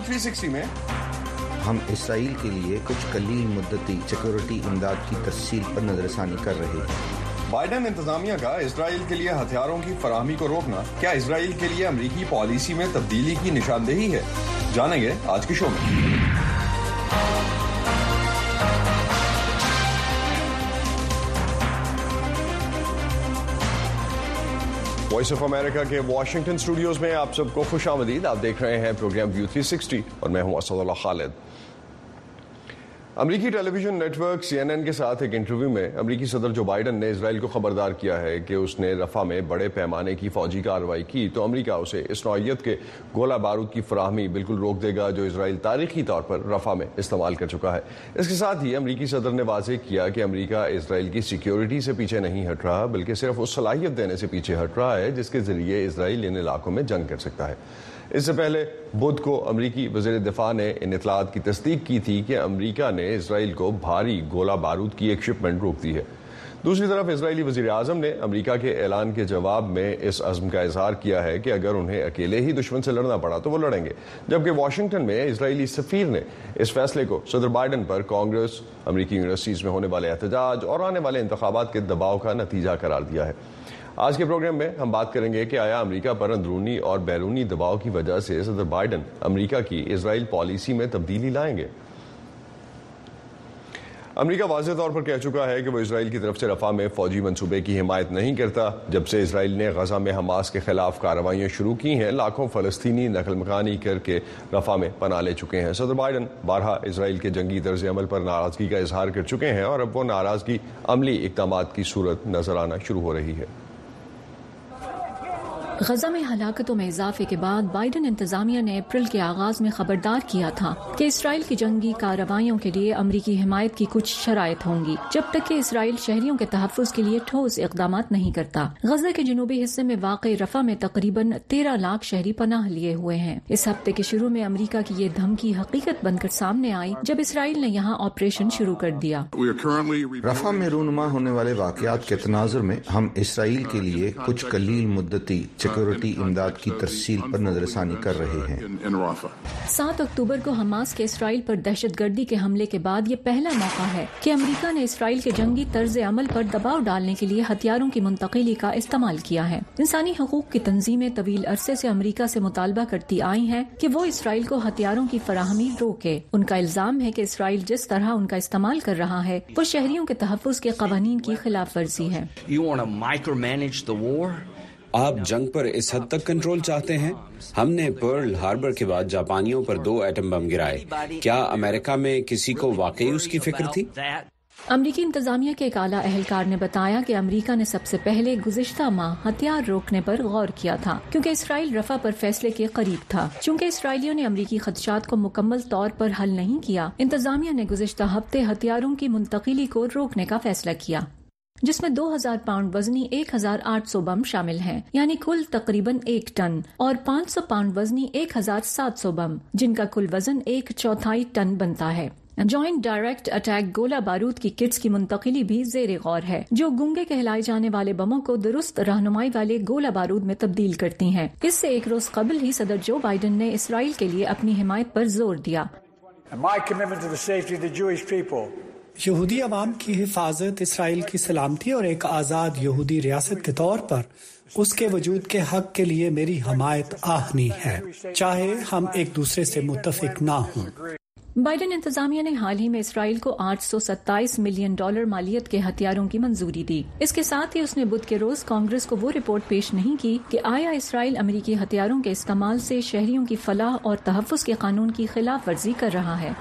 360 में ہم اسرائیل کے لیے کچھ قلیل مدتی سیکورٹی امداد کی ترسیل پر نظر ثانی کر رہے ہیں۔ بائیڈن انتظامیہ کا اسرائیل کے لیے ہتھیاروں کی فراہمی کو روکنا کیا اسرائیل کے لیے امریکی پالیسی میں تبدیلی کی نشاندہی ہے؟ جانیں گے آج کے شو میں۔ وائس آف امریکہ کے واشنگٹن اسٹوڈیوز میں آپ سب کو خوش آمدید۔ آپ دیکھ رہے ہیں پروگرام ویو 360 اور میں ہوں اسد اللہ خالد۔ امریکی ٹیلی ویژن نیٹ ورک CNN کے ساتھ ایک انٹرویو میں امریکی صدر جو بائیڈن نے اسرائیل کو خبردار کیا ہے کہ اس نے رفح میں بڑے پیمانے کی فوجی کارروائی کی تو امریکہ اسے اس نوعیت کے گولہ بارود کی فراہمی بالکل روک دے گا جو اسرائیل تاریخی طور پر رفح میں استعمال کر چکا ہے۔ اس کے ساتھ ہی امریکی صدر نے واضح کیا کہ امریکہ اسرائیل کی سیکیورٹی سے پیچھے نہیں ہٹ رہا بلکہ صرف اس صلاحیت دینے سے پیچھے ہٹ رہا ہے جس کے ذریعے اسرائیل ان علاقوں میں جنگ کر سکتا ہے۔ اس سے پہلے بدھ کو امریکی وزیر دفاع نے ان اطلاعات کی تصدیق کی تھی کہ امریکہ نے اسرائیل کو بھاری گولہ بارود کی ایک شپمنٹ روک دی ہے۔ دوسری طرف اسرائیلی وزیر اعظم نے امریکہ کے اعلان کے جواب میں اس عزم کا اظہار کیا ہے کہ اگر انہیں اکیلے ہی دشمن سے لڑنا پڑا تو وہ لڑیں گے، جبکہ واشنگٹن میں اسرائیلی سفیر نے اس فیصلے کو صدر بائیڈن پر کانگریس، امریکی یونیورسٹیز میں ہونے والے احتجاج اور آنے والے انتخابات کے دباؤ کا نتیجہ قرار دیا ہے۔ آج کے پروگرام میں ہم بات کریں گے کہ آیا امریکہ پر اندرونی اور بیرونی دباؤ کی وجہ سے صدر بائیڈن امریکہ کی اسرائیل پالیسی میں تبدیلی لائیں گے؟ امریکہ واضح طور پر کہہ چکا ہے کہ وہ اسرائیل کی طرف سے رفح میں فوجی منصوبے کی حمایت نہیں کرتا۔ جب سے اسرائیل نے غزہ میں حماس کے خلاف کارروائیاں شروع کی ہیں، لاکھوں فلسطینی نقل مکانی کر کے رفح میں پناہ لے چکے ہیں۔ صدر بائیڈن بارہا اسرائیل کے جنگی طرز عمل پر ناراضگی کا اظہار کر چکے ہیں اور اب وہ ناراضگی عملی اقدامات کی صورت نظر آنا شروع ہو رہی ہے۔ غزہ میں ہلاکتوں میں اضافے کے بعد بائیڈن انتظامیہ نے اپریل کے آغاز میں خبردار کیا تھا کہ اسرائیل کی جنگی کارروائیوں کے لیے امریکی حمایت کی کچھ شرائط ہوں گی جب تک کہ اسرائیل شہریوں کے تحفظ کے لیے ٹھوس اقدامات نہیں کرتا۔ غزہ کے جنوبی حصے میں واقع رفح میں تقریباً 13 لاکھ شہری پناہ لیے ہوئے ہیں۔ اس ہفتے کے شروع میں امریکہ کی یہ دھمکی حقیقت بن کر سامنے آئی جب اسرائیل نے یہاں آپریشن شروع کر دیا۔ رفح میں رونما ہونے والے واقعات کے تناظر میں ہم اسرائیل کے لیے کچھ قلیل مدتی سیکورٹی امداد کی ترسیل پر نظر ثانی کر رہے ہیں۔ 7 اکتوبر کو حماس کے اسرائیل پر دہشت گردی کے حملے کے بعد یہ پہلا موقع ہے کہ امریکہ نے اسرائیل کے جنگی طرز عمل پر دباؤ ڈالنے کے لیے ہتھیاروں کی منتقلی کا استعمال کیا ہے۔ انسانی حقوق کی تنظیمیں طویل عرصے سے امریکہ سے مطالبہ کرتی آئی ہیں کہ وہ اسرائیل کو ہتھیاروں کی فراہمی روکے۔ ان کا الزام ہے کہ اسرائیل جس طرح ان کا استعمال کر رہا ہے وہ شہریوں کے تحفظ کے قوانین کی خلاف ورزی ہے۔ آپ جنگ پر اس حد تک کنٹرول چاہتے ہیں؟ ہم نے پرل ہاربر کے بعد جاپانیوں پر 2 ایٹم بم گرائے۔ کیا امریکہ میں کسی کو واقعی اس کی فکر تھی؟ امریکی انتظامیہ کے ایک اعلیٰ اہلکار نے بتایا کہ امریکہ نے سب سے پہلے گزشتہ ماہ ہتھیار روکنے پر غور کیا تھا کیونکہ اسرائیل رفح پر فیصلے کے قریب تھا۔ چونکہ اسرائیلیوں نے امریکی خدشات کو مکمل طور پر حل نہیں کیا، انتظامیہ نے گزشتہ ہفتے ہتھیاروں کی منتقلی کو روکنے کا فیصلہ کیا، جس میں 2000 پاؤنڈ وزنی 1800 بم شامل ہیں، یعنی کل تقریباً 1 ٹن، اور 500 پاؤنڈ وزنی 1700 بم جن کا کل وزن 1/4 ٹن بنتا ہے۔ جوائنٹ ڈائریکٹ اٹیک گولہ بارود کی کٹس کی منتقلی بھی زیر غور ہے جو گونگے کہلائے جانے والے بموں کو درست رہنمائی والے گولہ بارود میں تبدیل کرتی ہیں۔ اس سے ایک روز قبل ہی صدر جو بائیڈن نے اسرائیل کے لیے اپنی حمایت پر زور دیا۔ یہودی عوام کی حفاظت، اسرائیل کی سلامتی اور ایک آزاد یہودی ریاست کے طور پر اس کے وجود کے حق کے لیے میری حمایت آہنی ہے، چاہے ہم ایک دوسرے سے متفق نہ ہوں۔ بائیڈن انتظامیہ نے حال ہی میں اسرائیل کو $827 ملین مالیت کے ہتھیاروں کی منظوری دی۔ اس کے ساتھ ہی اس نے بدھ کے روز کانگریس کو وہ رپورٹ پیش نہیں کی کہ آیا اسرائیل امریکی ہتھیاروں کے استعمال سے شہریوں کی فلاح اور تحفظ کے قانون کی خلاف ورزی کر رہا ہے۔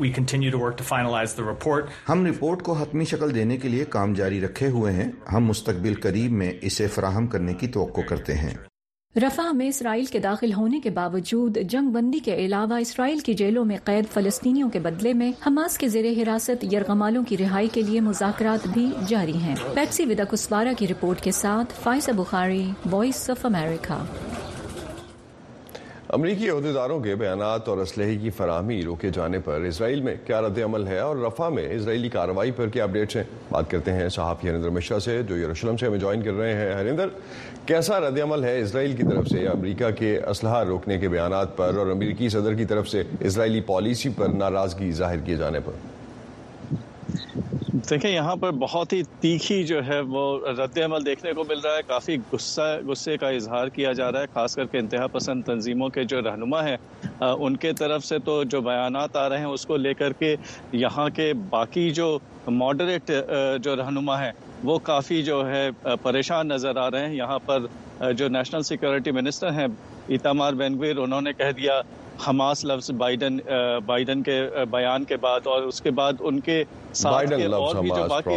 ہم رپورٹ کو حتمی شکل دینے کے لیے کام جاری رکھے ہوئے ہیں۔ ہم مستقبل قریب میں اسے فراہم کرنے کی توقع کرتے ہیں۔ رفح میں اسرائیل کے داخل ہونے کے باوجود جنگ بندی کے علاوہ اسرائیل کی جیلوں میں قید فلسطینیوں کے بدلے میں حماس کے زیر حراست یرغمالوں کی رہائی کے لیے مذاکرات بھی جاری ہیں۔ پیٹسی وداکسوارا کی رپورٹ کے ساتھ فائزہ بخاری، وائس آف امریکہ۔ امریکی عہدیداروں کے بیانات اور اسلحے کی فراہمی روکے جانے پر اسرائیل میں کیا رد عمل ہے اور رفح میں اسرائیلی کارروائی پر کیا اپڈیٹس ہیں؟ بات کرتے ہیں صحافی ہریندر مشرا سے جو یروشلم سے ہمیں جوائن کر رہے ہیں۔ ہریندر، کیسا رد عمل ہے اسرائیل کی طرف سے امریکہ کے اسلحہ روکنے کے بیانات پر اور امریکی صدر کی طرف سے اسرائیلی پالیسی پر ناراضگی ظاہر کیے جانے پر؟ دیکھیں، یہاں پر بہت ہی تیکھی جو ہے وہ رد عمل دیکھنے کو مل رہا ہے۔ کافی غصے کا اظہار کیا جا رہا ہے، خاص کر کے انتہا پسند تنظیموں کے جو رہنما ہیں ان کے طرف سے تو جو بیانات آ رہے ہیں اس کو لے کر کے یہاں کے باقی جو ماڈریٹ جو رہنما ہیں وہ کافی جو ہے پریشان نظر آ رہے ہیں۔ یہاں پر جو نیشنل سیکورٹی منسٹر ہیں ایتامار بین گویر، انہوں نے کہہ دیا حماس لفظ بائیڈن کے بیان کے بعد، اور اس کے بعد ان کے ساتھ کے اور بھی جو باقی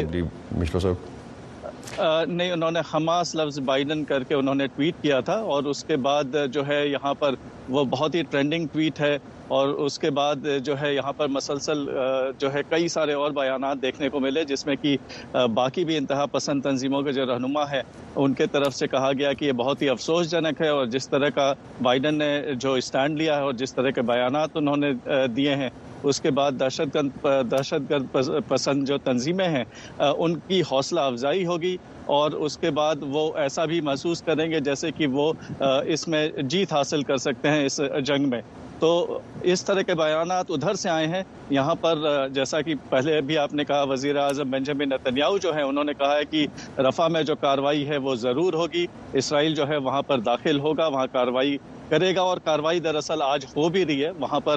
نہیں، انہوں نے حماس لفظ بائیڈن کر کے انہوں نے ٹویٹ کیا تھا، اور اس کے بعد جو ہے یہاں پر وہ بہت ہی ٹرینڈنگ ٹویٹ ہے، اور اس کے بعد جو ہے یہاں پر مسلسل جو ہے کئی سارے اور بیانات دیکھنے کو ملے، جس میں کہ باقی بھی انتہا پسند تنظیموں کے جو رہنما ہیں ان کے طرف سے کہا گیا کہ یہ بہت ہی افسوس جنک ہے، اور جس طرح کا بائیڈن نے جو اسٹینڈ لیا ہے اور جس طرح کے بیانات انہوں نے دیے ہیں، اس کے بعد دہشت گرد پسند جو تنظیمیں ہیں ان کی حوصلہ افزائی ہوگی، اور اس کے بعد وہ ایسا بھی محسوس کریں گے جیسے کہ وہ اس میں جیت حاصل کر سکتے ہیں اس جنگ میں۔ تو اس طرح کے بیانات ادھر سے آئے ہیں۔ یہاں پر جیسا کہ پہلے بھی آپ نے کہا، وزیر اعظم بنجامن نتنیاہو جو ہیں انہوں نے کہا ہے کہ رفح میں جو کارروائی ہے وہ ضرور ہوگی، اسرائیل جو ہے وہاں پر داخل ہوگا، وہاں کارروائی کرے گا، اور کارروائی دراصل آج ہو بھی رہی ہے۔ وہاں پر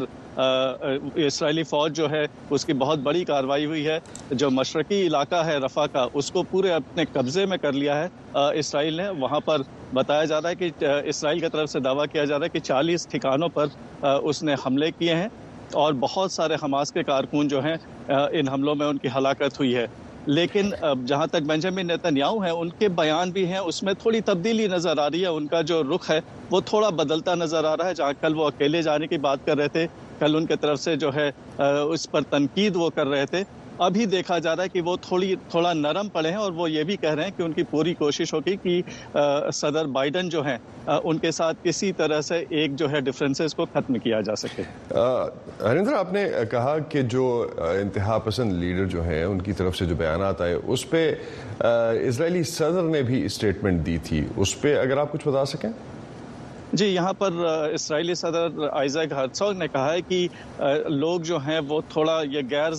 اسرائیلی فوج جو ہے اس کی بہت بڑی کارروائی ہوئی ہے، جو مشرقی علاقہ ہے رفح کا اس کو پورے اپنے قبضے میں کر لیا ہے اسرائیل نے۔ وہاں پر بتایا جا رہا ہے کہ اسرائیل کی طرف سے دعویٰ کیا جا رہا ہے کہ 40 ٹھکانوں پر اس نے حملے کیے ہیں، اور بہت سارے حماس کے کارکن جو ہیں ان حملوں میں ان کی ہلاکت ہوئی ہے۔ لیکن جہاں تک بنجامن نتنیاہو ہیں، ان کے بیان بھی ہیں، اس میں تھوڑی تبدیلی نظر آ رہی ہے۔ ان کا جو رخ ہے وہ تھوڑا بدلتا نظر آ رہا ہے۔ جہاں کل وہ اکیلے جانے کی بات کر رہے تھے، کل ان کی طرف سے جو ہے اس پر تنقید وہ کر رہے تھے، ابھی دیکھا جا رہا ہے کہ وہ تھوڑا نرم پڑے ہیں، اور وہ یہ بھی کہہ رہے ہیں کہ ان کی پوری کوشش ہوگی کہ صدر بائیڈن جو ہیں ان کے ساتھ کسی طرح سے ایک جو ہے ڈفرینسز کو ختم کیا جا سکے۔ ہریندر، آپ نے کہا کہ جو انتہا پسند لیڈر جو ہیں ان کی طرف سے جو بیانات آئے اس پہ اسرائیلی صدر نے بھی اسٹیٹمنٹ دی تھی، اس پہ اگر آپ کچھ بتا سکیں؟ جی، یہاں پر اسرائیلی صدر آئزیک ہرزوگ نے کہا ہے کہ لوگ جو ہیں وہ تھوڑا یہ غیر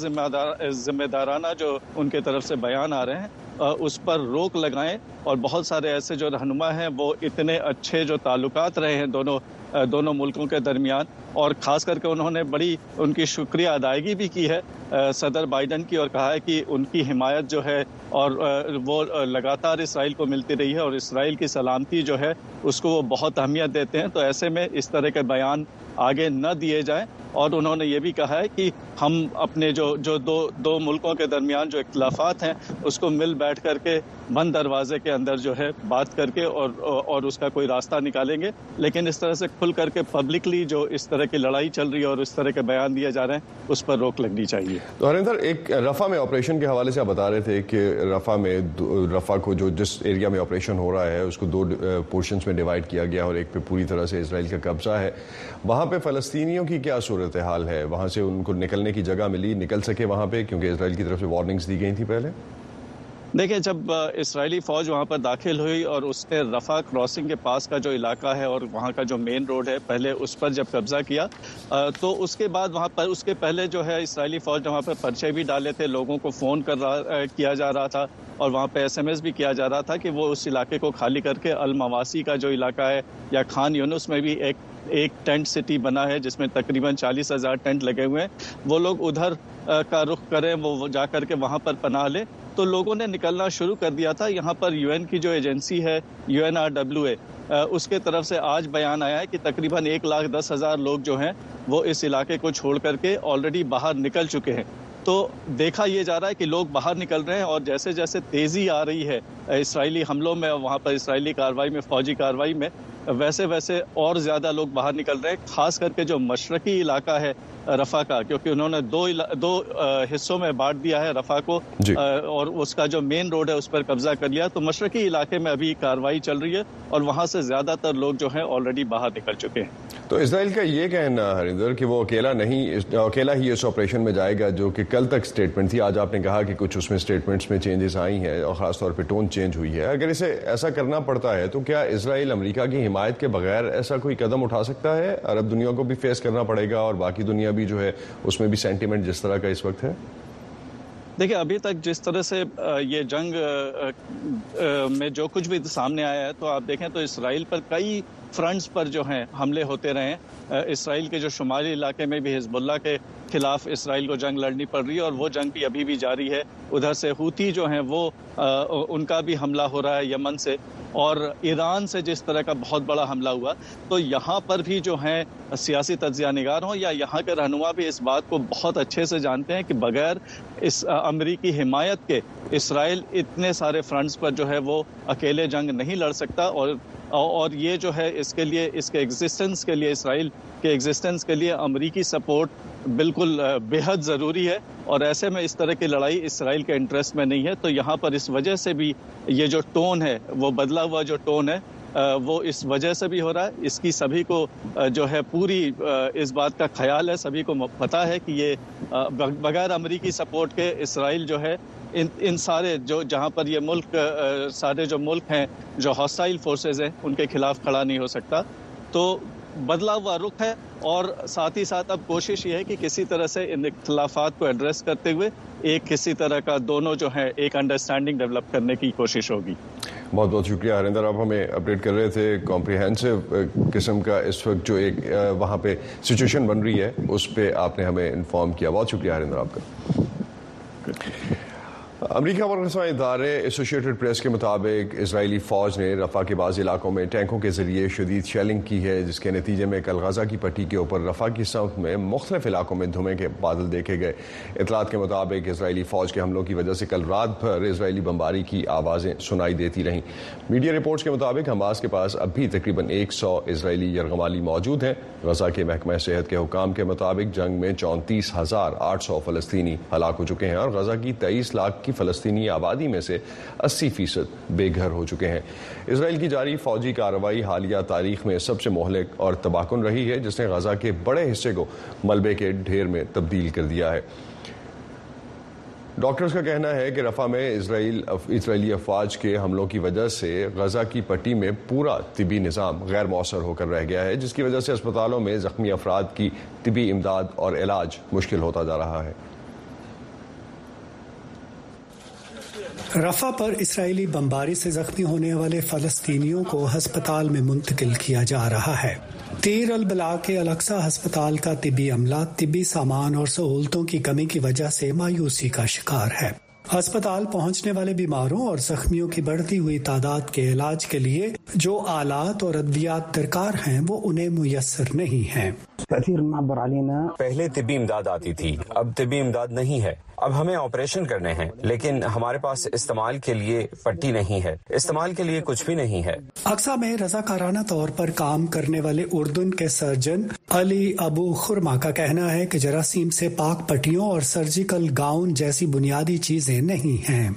ذمہ دارانہ جو ان کے طرف سے بیان آ رہے ہیں اس پر روک لگائیں، اور بہت سارے ایسے جو رہنما ہیں وہ اتنے اچھے جو تعلقات رہے ہیں دونوں ملکوں کے درمیان، اور خاص کر کے انہوں نے بڑی ان کی شکریہ ادائیگی بھی کی ہے صدر بائیڈن کی، اور کہا ہے کہ ان کی حمایت جو ہے اور وہ لگاتار اسرائیل کو ملتی رہی ہے، اور اسرائیل کی سلامتی جو ہے اس کو وہ بہت اہمیت دیتے ہیں۔ تو ایسے میں اس طرح کے بیان آگے نہ دیے جائیں، اور انہوں نے یہ بھی کہا ہے کہ ہم اپنے جو دو ملکوں کے درمیان جو اختلافات ہیں اس کو مل بیٹھ کر کے بند دروازے کے اندر جو ہے بات کر کے اور اس کا کوئی راستہ نکالیں گے، لیکن اس طرح سے کھل کر کے پبلکلی جو اس طرح کی لڑائی چل رہی ہے اور اس طرح کے بیان دیے جا رہے ہیں اس پر روک لگنی چاہیے۔ تو ہریندر، ایک رفح میں آپریشن کے حوالے سے آپ بتا رہے تھے کہ رفح کو جس ایریا میں آپریشن ہو رہا ہے اس کو 2 پورشنز میں ڈیوائڈ کیا گیا، اور ایک پہ پوری طرح سے اسرائیل کا قبضہ ہے۔ وہاں پہ فلسطینیوں کی کیا صورتحال ہے؟ وہاں سے ان کو نکلنے کی جگہ ملی، نکل سکے وہاں پہ، کیونکہ اسرائیل کی طرف سے وارننگز دی گئی تھی پہلے؟ دیکھیں، جب اسرائیلی فوج وہاں پر داخل ہوئی اور اس نے رفح کراسنگ کے پاس کا جو علاقہ ہے اور وہاں کا جو مین روڈ ہے پہلے اس پر جب قبضہ کیا، تو اس کے بعد وہاں پر اس کے پہلے جو ہے اسرائیلی فوج نے وہاں پر پرچے بھی ڈالے تھے، لوگوں کو فون کیا جا رہا تھا، اور وہاں پہ SMS بھی کیا جا رہا تھا کہ وہ اس علاقے کو خالی کر کے المواسی کا جو علاقہ ہے یا خان یونس میں بھی ایک ٹینٹ سٹی بنا ہے جس میں تقریباً 40,000 ٹینٹ لگے ہوئے ہیں، وہ لوگ ادھر کا رخ کریں، وہ جا کر کے وہاں پر پناہ لیں۔ تو لوگوں نے نکلنا شروع کر دیا تھا۔ یہاں پر UN کی جو ایجنسی ہے UNRWA، اس کے طرف سے آج بیان آیا ہے کہ تقریباً 1,10,000 لوگ جو ہیں وہ اس علاقے کو چھوڑ کر کے آلریڈی باہر نکل چکے ہیں۔ تو دیکھا یہ جا رہا ہے کہ لوگ باہر نکل رہے ہیں، اور جیسے جیسے تیزی آ رہی ہے اسرائیلی حملوں میں، وہاں پر اسرائیلی کارروائی میں، فوجی کارروائی میں، ویسے ویسے اور زیادہ لوگ باہر نکل رہے ہیں، خاص کر کے جو مشرقی علاقہ ہے رفح کا، کیونکہ انہوں نے دو حصوں میں بانٹ دیا ہے رفح کو، اور اس کا جو مین روڈ ہے اس پر قبضہ کر لیا۔ تو مشرقی علاقے میں ابھی کارروائی چل رہی ہے، اور وہاں سے زیادہ تر لوگ جو ہیں آلریڈی باہر نکل چکے ہیں۔ تو اسرائیل کا یہ کہنا ہریندر کہ وہ اکیلا ہی اس آپریشن میں جائے گا، جو کہ کل تک سٹیٹمنٹ تھی، آج آپ نے کہا کہ کچھ اس میں سٹیٹمنٹس میں چینجز آئی ہیں اور خاص طور پہ ٹون چینج ہوئی ہے، اگر اسے ایسا کرنا پڑتا ہے تو کیا اسرائیل امریکہ کی حمایت کے بغیر ایسا کوئی قدم اٹھا سکتا ہے؟ عرب دنیا کو بھی فیس کرنا پڑے گا اور باقی دنیا بھی جو ہے اس میں بھی سینٹیمنٹ جس طرح کا اس وقت ہے؟ دیکھیں، ابھی تک جس طرح سے یہ جنگ میں جو کچھ بھی سامنے آیا ہے، تو آپ دیکھیں تو اسرائیل پر کئی فرنٹس پر جو ہیں حملے ہوتے رہے ہیں۔ اسرائیل کے جو شمالی علاقے میں بھی حزب اللہ کے خلاف اسرائیل کو جنگ لڑنی پڑ رہی ہے اور وہ جنگ بھی ابھی بھی جاری ہے۔ ادھر سے ہوتی جو ہیں وہ ان کا بھی حملہ ہو رہا ہے یمن سے، اور ایران سے جس طرح کا بہت بڑا حملہ ہوا، تو یہاں پر بھی جو ہیں سیاسی تجزیہ نگار ہوں یا یہاں کے رہنما بھی اس بات کو بہت اچھے سے جانتے ہیں کہ بغیر اس امریکی حمایت کے اسرائیل اتنے سارے فرنٹس پر جو ہے وہ اکیلے جنگ نہیں لڑ سکتا، اور یہ جو ہے اس کے لیے، اس کے ایگزسٹنس کے لیے، اسرائیل کے ایگزسٹنس کے لیے امریکی سپورٹ بالکل بے حد ضروری ہے، اور ایسے میں اس طرح کی لڑائی اسرائیل کے انٹرسٹ میں نہیں ہے۔ تو یہاں پر اس وجہ سے بھی یہ جو ٹون ہے، وہ بدلا ہوا جو ٹون ہے، وہ اس وجہ سے بھی ہو رہا ہے۔ اس کی سبھی کو جو ہے پوری اس بات کا خیال ہے، سبھی کو پتہ ہے کہ یہ بغیر امریکی سپورٹ کے اسرائیل جو ہے ان سارے جو جہاں پر یہ ملک، سارے جو ملک ہیں جو ہاسٹائل فورسز ہیں، ان کے خلاف کھڑا نہیں ہو سکتا۔ تو بدلا ہوا رخ ہے، اور ساتھ ہی ساتھ اب کوشش یہ ہے کہ کسی طرح سے ان اختلافات کو ایڈریس کرتے ہوئے کسی طرح کا دونوں جو ہے ایک انڈرسٹینڈنگ ڈیولپ کرنے کی کوشش ہوگی۔ بہت بہت شکریہ ہریندر، آپ ہمیں اپڈیٹ کر رہے تھے کمپریہنسو قسم کا اس وقت جو ایک وہاں پہ سچویشن بن رہی ہے اس پہ آپ نے ہمیں انفارم کیا۔ بہت شکریہ ہریندر آپ کا۔ امریکہ اور رسائی ادارے ایسوسیٹڈ پریس کے مطابق اسرائیلی فوج نے رفح کے بعض علاقوں میں ٹینکوں کے ذریعے شدید شیلنگ کی ہے، جس کے نتیجے میں کل غزہ کی پٹی کے اوپر رفح کی سمت میں مختلف علاقوں میں دھوئیں کے بادل دیکھے گئے۔ اطلاعات کے مطابق اسرائیلی فوج کے حملوں کی وجہ سے کل رات بھر اسرائیلی بمباری کی آوازیں سنائی دیتی رہیں۔ میڈیا رپورٹس کے مطابق حماس کے پاس اب بھی تقریباً 100 اسرائیلی یرغمالی موجود ہیں۔ غزہ کے محکمہ صحت کے حکام کے مطابق جنگ میں 34,800 فلسطینی ہلاک ہو چکے ہیں، اور غزہ کی 23 لاکھ کی فلسطینی آبادی میں سے 80% بے گھر ہو چکے ہیں۔ اسرائیل کی جاری فوجی کارروائی حالیہ تاریخ میں سب سے مہلک اور تباہ کن رہی ہے، جس نے غزہ کے بڑے حصے کو ملبے کے ڈھیر میں تبدیل کر دیا ہے۔ ڈاکٹرز کا کہنا ہے کہ رفح میں اسرائیلی افواج کے حملوں کی وجہ سے غزہ کی پٹی میں پورا طبی نظام غیر مؤثر ہو کر رہ گیا ہے، جس کی وجہ سے اسپتالوں میں زخمی افراد کی طبی امداد اور علاج مشکل ہوتا جا رہا ہے۔ رفح پر اسرائیلی بمباری سے زخمی ہونے والے فلسطینیوں کو ہسپتال میں منتقل کیا جا رہا ہے۔ دیر البلاء کے الاقصی ہسپتال کا طبی عملہ طبی سامان اور سہولتوں کی کمی کی وجہ سے مایوسی کا شکار ہے۔ ہسپتال پہنچنے والے بیماروں اور زخمیوں کی بڑھتی ہوئی تعداد کے علاج کے لیے جو آلات اور ادویات درکار ہیں وہ انہیں میسر نہیں ہیں۔ پہلے طبی امداد آتی تھی، اب طبی امداد نہیں ہے۔ اب ہمیں آپریشن کرنے ہیں، لیکن ہمارے پاس استعمال کے لیے پٹی نہیں ہے، استعمال کے لیے کچھ بھی نہیں ہے۔ اقصی میں رضاکارانہ طور پر کام کرنے والے اردن کے سرجن علی ابو خرما کا کہنا ہے کہ جراثیم سے پاک پٹیوں اور سرجیکل گاؤن جیسی بنیادی چیزیں نہیں ہیں۔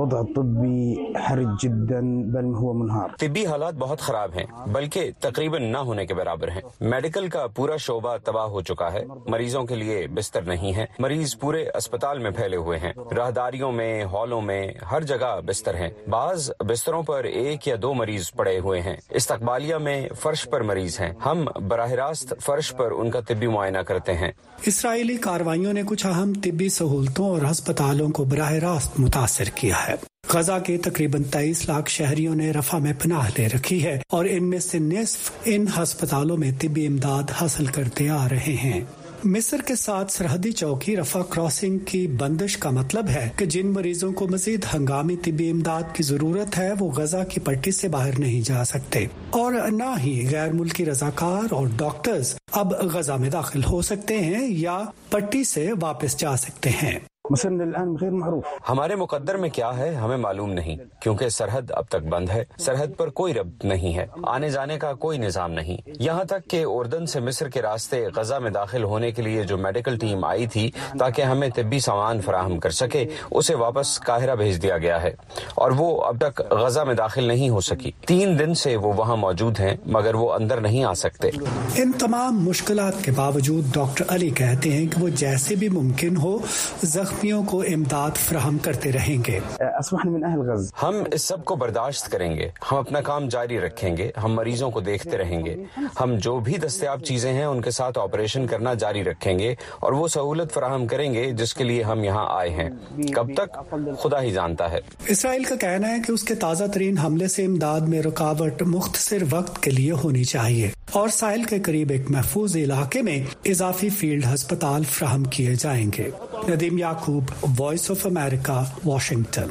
طبی حالات بہت خراب ہیں، بلکہ تقریباً نہ ہونے کے برابر ہیں۔ میڈیکل کا پورا شعبہ تباہ ہو چکا ہے، مریضوں کے لیے بستر نہیں ہے، مریض پورے اسپتال میں پھیلے ہوئے ہیں، راہداریوں میں، ہالوں میں، ہر جگہ بستر ہیں۔ بعض بستروں پر 1 یا 2 مریض پڑے ہوئے ہیں۔ استقبالیہ میں فرش پر مریض ہیں، ہم براہ راست فرش پر ان کا طبی معائنہ کرتے ہیں۔ اسرائیلی کارروائیوں نے کچھ اہم طبی سہولتوں اور ہسپتالوں کو براہ راست متاثر کیا ہے۔ غزہ کے تقریباً 23 لاکھ شہریوں نے رفح میں پناہ لے رکھی ہے، اور ان میں سے نصف ان ہسپتالوں میں طبی امداد حاصل کرتے آ رہے ہیں۔ مصر کے ساتھ سرحدی چوکی رفح کراسنگ کی بندش کا مطلب ہے کہ جن مریضوں کو مزید ہنگامی طبی امداد کی ضرورت ہے وہ غزہ کی پٹی سے باہر نہیں جا سکتے، اور نہ ہی غیر ملکی رضاکار اور ڈاکٹرز اب غزہ میں داخل ہو سکتے ہیں یا پٹی سے واپس جا سکتے ہیں۔ ہمارے مقدر میں کیا ہے ہمیں معلوم نہیں، کیونکہ سرحد اب تک بند ہے، سرحد پر کوئی ربط نہیں ہے، آنے جانے کا کوئی نظام نہیں، یہاں تک کہ اردن سے مصر کے راستے غزہ میں داخل ہونے کے لیے جو میڈیکل ٹیم آئی تھی تاکہ ہمیں طبی سامان فراہم کر سکے، اسے واپس قاہرہ بھیج دیا گیا ہے اور وہ اب تک غزہ میں داخل نہیں ہو سکی۔ 3 دن سے وہ وہاں موجود ہیں مگر وہ اندر نہیں آ سکتے۔ ان تمام مشکلات کے باوجود ڈاکٹر علی کہتے ہیں کہ وہ جیسے بھی ممکن ہو زخمیوں کو امداد فراہم کرتے رہیں گے۔ ہم اس سب کو برداشت کریں گے، ہم اپنا کام جاری رکھیں گے، ہم مریضوں کو دیکھتے رہیں گے، ہم جو بھی دستیاب چیزیں ہیں ان کے ساتھ آپریشن کرنا جاری رکھیں گے اور وہ سہولت فراہم کریں گے جس کے لیے ہم یہاں آئے ہیں۔ کب تک خدا ہی جانتا ہے۔ اسرائیل کا کہنا ہے کہ اس کے تازہ ترین حملے سے امداد میں رکاوٹ مختصر وقت کے لیے ہونی چاہیے اور ساحل کے قریب ایک محفوظ علاقے میں اضافی فیلڈ ہسپتال فراہم کیے جائیں گے۔ ندیم یعقوب، وائس آف امریکہ، واشنگٹن۔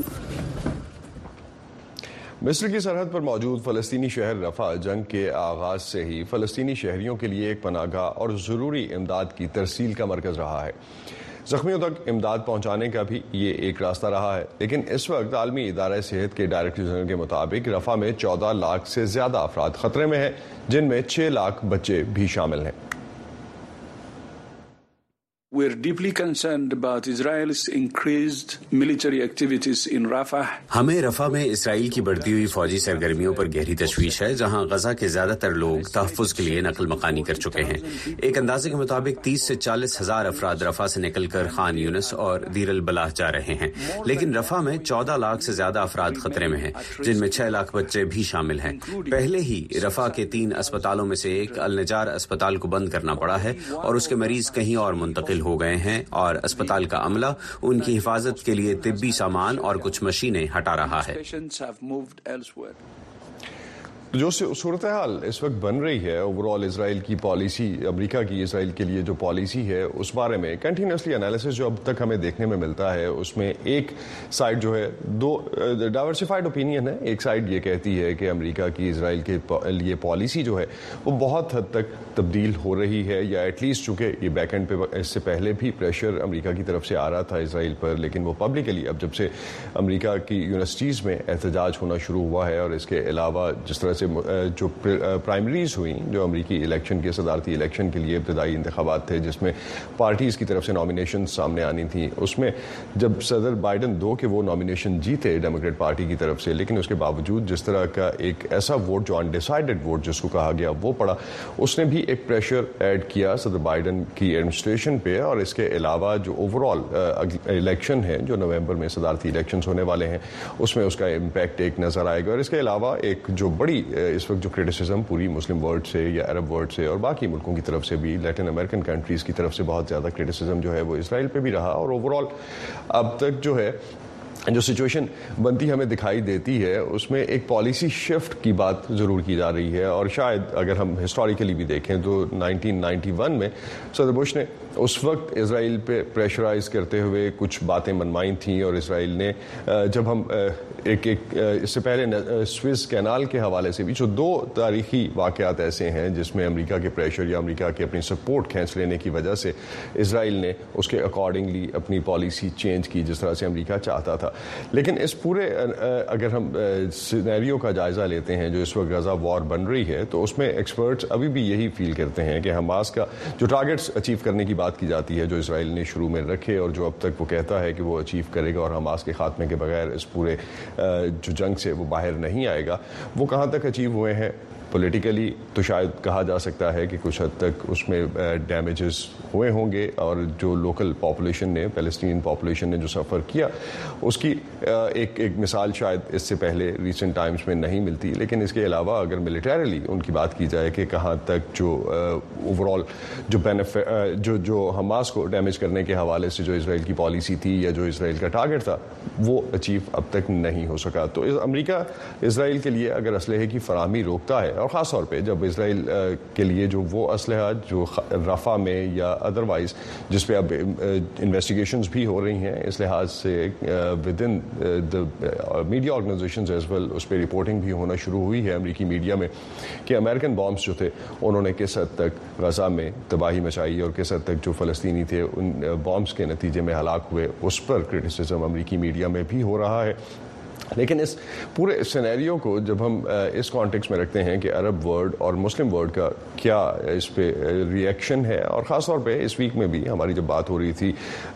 مصر کی سرحد پر موجود فلسطینی شہر رفح جنگ کے آغاز سے ہی فلسطینی شہریوں کے لیے ایک پناہ گاہ اور ضروری امداد کی ترسیل کا مرکز رہا ہے۔ زخمیوں تک امداد پہنچانے کا بھی یہ ایک راستہ رہا ہے، لیکن اس وقت عالمی ادارہ صحت کے ڈائریکٹر جنرل کے مطابق رفح میں 14 لاکھ سے زیادہ افراد خطرے میں ہیں، جن میں 6 لاکھ بچے بھی شامل ہیں۔ We are deeply concerned about Israel's increased military activities in Rafah. ہمیں رفح میں اسرائیل کی بڑھتی ہوئی فوجی سرگرمیوں پر گہری تشویش ہے، جہاں غزہ کے زیادہ تر لوگ تحفظ کے لیے نقل مکانی کر چکے ہیں۔ ایک اندازے کے مطابق 30 سے 40 ہزار افراد رفح سے نکل کر خان یونس اور دیر البلاح جا رہے ہیں، لیکن رفح میں 14 لاکھ سے زیادہ افراد خطرے میں ہیں، جن میں 6 لاکھ بچے بھی شامل ہیں۔ پہلے ہی رفح کے 3 اسپتالوں میں سے ایک النجار اسپتال کو بند کرنا پڑا ہے اور اس کے مریض کہیں اور منتقل ہو گئے ہیں اور اسپتال کا عملہ ان کی حفاظت کے لیے طبی سامان اور کچھ مشینیں ہٹا رہا ہے۔ جو صورتحال اس وقت بن رہی ہے اوورال اسرائیل کی پالیسی، امریکہ کی اسرائیل کے لیے جو پالیسی ہے اس بارے میں کنٹینیوسلی انالیسس جو اب تک ہمیں دیکھنے میں ملتا ہے، اس میں ایک سائڈ جو ہے دو ڈائیورسفائڈ اوپینین ہے۔ ایک سائڈ یہ کہتی ہے کہ امریکہ کی اسرائیل کے لیے پالیسی جو ہے وہ بہت حد تک تبدیل ہو رہی ہے، یا ایٹ لیسٹ چونکہ یہ بیک اینڈ پہ اس سے پہلے بھی پریشر امریکہ کی طرف سے آ رہا تھا اسرائیل پر، لیکن وہ پبلکلی اب جب سے امریکہ کی یونیورسٹیز میں احتجاج ہونا شروع ہوا ہے، اور اس کے علاوہ جس طرح سے جو پرائمریز ہوئیں جو امریکی الیکشن کے صدارتی الیکشن کے لیے ابتدائی انتخابات تھے، جس میں پارٹیز کی طرف سے نامینیشن سامنے آنی تھیں، اس میں جب صدر بائیڈن کہ وہ نامینیشن جیتے ڈیموکریٹ پارٹی کی طرف سے، لیکن اس کے باوجود جس طرح کا ایک ایسا ووٹ جو انڈیسائیڈڈ ووٹ جس کو کہا گیا وہ پڑا، اس نے بھی ایک پریشر ایڈ کیا صدر بائیڈن کی ایڈمنسٹریشن پہ۔ اور اس کے علاوہ جو اوورال الیکشن ہے جو نومبر میں صدارتی الیکشنز ہونے والے ہیں، اس میں اس کا امپیکٹ ایک نظر آئے گا۔ اور اس کے علاوہ ایک جو بڑی اس وقت جو کرٹیسزم پوری مسلم ورلڈ سے یا عرب ورلڈ سے اور باقی ملکوں کی طرف سے بھی، لیٹن امریکن کنٹریز کی طرف سے بہت زیادہ کرٹیسزم جو ہے وہ اسرائیل پہ بھی رہا، اور اوورال اب تک جو ہے جو سچویشن بنتی ہمیں دکھائی دیتی ہے اس میں ایک پالیسی شفٹ کی بات ضرور کی جا رہی ہے۔ اور شاید اگر ہم ہسٹوریکلی بھی دیکھیں تو 1991 میں صدر بش نے اس وقت اسرائیل پہ پریشرائز کرتے ہوئے کچھ باتیں منوائی تھیں، اور اسرائیل نے جب ہم ایک اس سے پہلے سوئس کینال کے حوالے سے بھی جو 2 تاریخی واقعات ایسے ہیں جس میں امریکہ کے پریشر یا امریکہ کے اپنی سپورٹ کھینچ لینے کی وجہ سے اسرائیل نے اس کے اکارڈنگلی اپنی پالیسی چینج کی جس طرح سے امریکہ چاہتا تھا۔ لیکن اس پورے اگر ہم سینیریو کا جائزہ لیتے ہیں جو اس وقت غزہ وار بن رہی ہے، تو اس میں ایکسپرٹس ابھی بھی یہی فیل کرتے ہیں کہ حماس کا جو ٹارگٹس اچیو کرنے کی بات کی جاتی ہے جو اسرائیل نے شروع میں رکھے اور جو اب تک وہ کہتا ہے کہ وہ اچیو کرے گا اور حماس کے خاتمے کے بغیر اس پورے جو جنگ سے وہ باہر نہیں آئے گا، وہ کہاں تک اچیو ہوئے ہیں۔ پولیٹیکلی تو شاید کہا جا سکتا ہے کہ کچھ حد تک اس میں ڈیمیجز ہوئے ہوں گے، اور جو لوکل پاپولیشن نے، پیلسٹین پاپولیشن نے جو سفر کیا اس کی ایک مثال شاید اس سے پہلے ریسنٹ ٹائمز میں نہیں ملتی۔ لیکن اس کے علاوہ اگر ملیٹریلی ان کی بات کی جائے کہ کہاں تک جو اوورال جو حماس کو ڈیمیج کرنے کے حوالے سے جو اسرائیل کی پالیسی تھی یا جو اسرائیل کا ٹارگٹ تھا وہ اچیو اب تک نہیں ہو سکا۔ تو امریکہ اسرائیل کے لیے اگر اسلحے کی فراہمی روکتا ہے، اور خاص طور پہ جب اسرائیل کے لیے جو وہ اسلحہ جو رفح میں یا ادروائز جس پہ اب انویسٹیگیشنز بھی ہو رہی ہیں اس لحاظ سے ود ان دا میڈیا آرگنائزیشنز ایز ویل اس پہ رپورٹنگ بھی ہونا شروع ہوئی ہے امریکی میڈیا میں کہ امریکن بامبس جو تھے انہوں نے کس حد تک غزہ میں تباہی مچائی اور کس حد تک جو فلسطینی تھے ان بامبس کے نتیجے میں ہلاک ہوئے اس پر کرٹیسزم امریکی میڈیا میں بھی ہو رہا ہے. لیکن اس پورے سینیریو کو جب ہم اس کانٹیکس میں رکھتے ہیں کہ عرب ورلڈ اور مسلم ورلڈ کا کیا اس پہ ریئیکشن ہے, اور خاص طور پہ اس ویک میں بھی ہماری جب بات ہو رہی تھی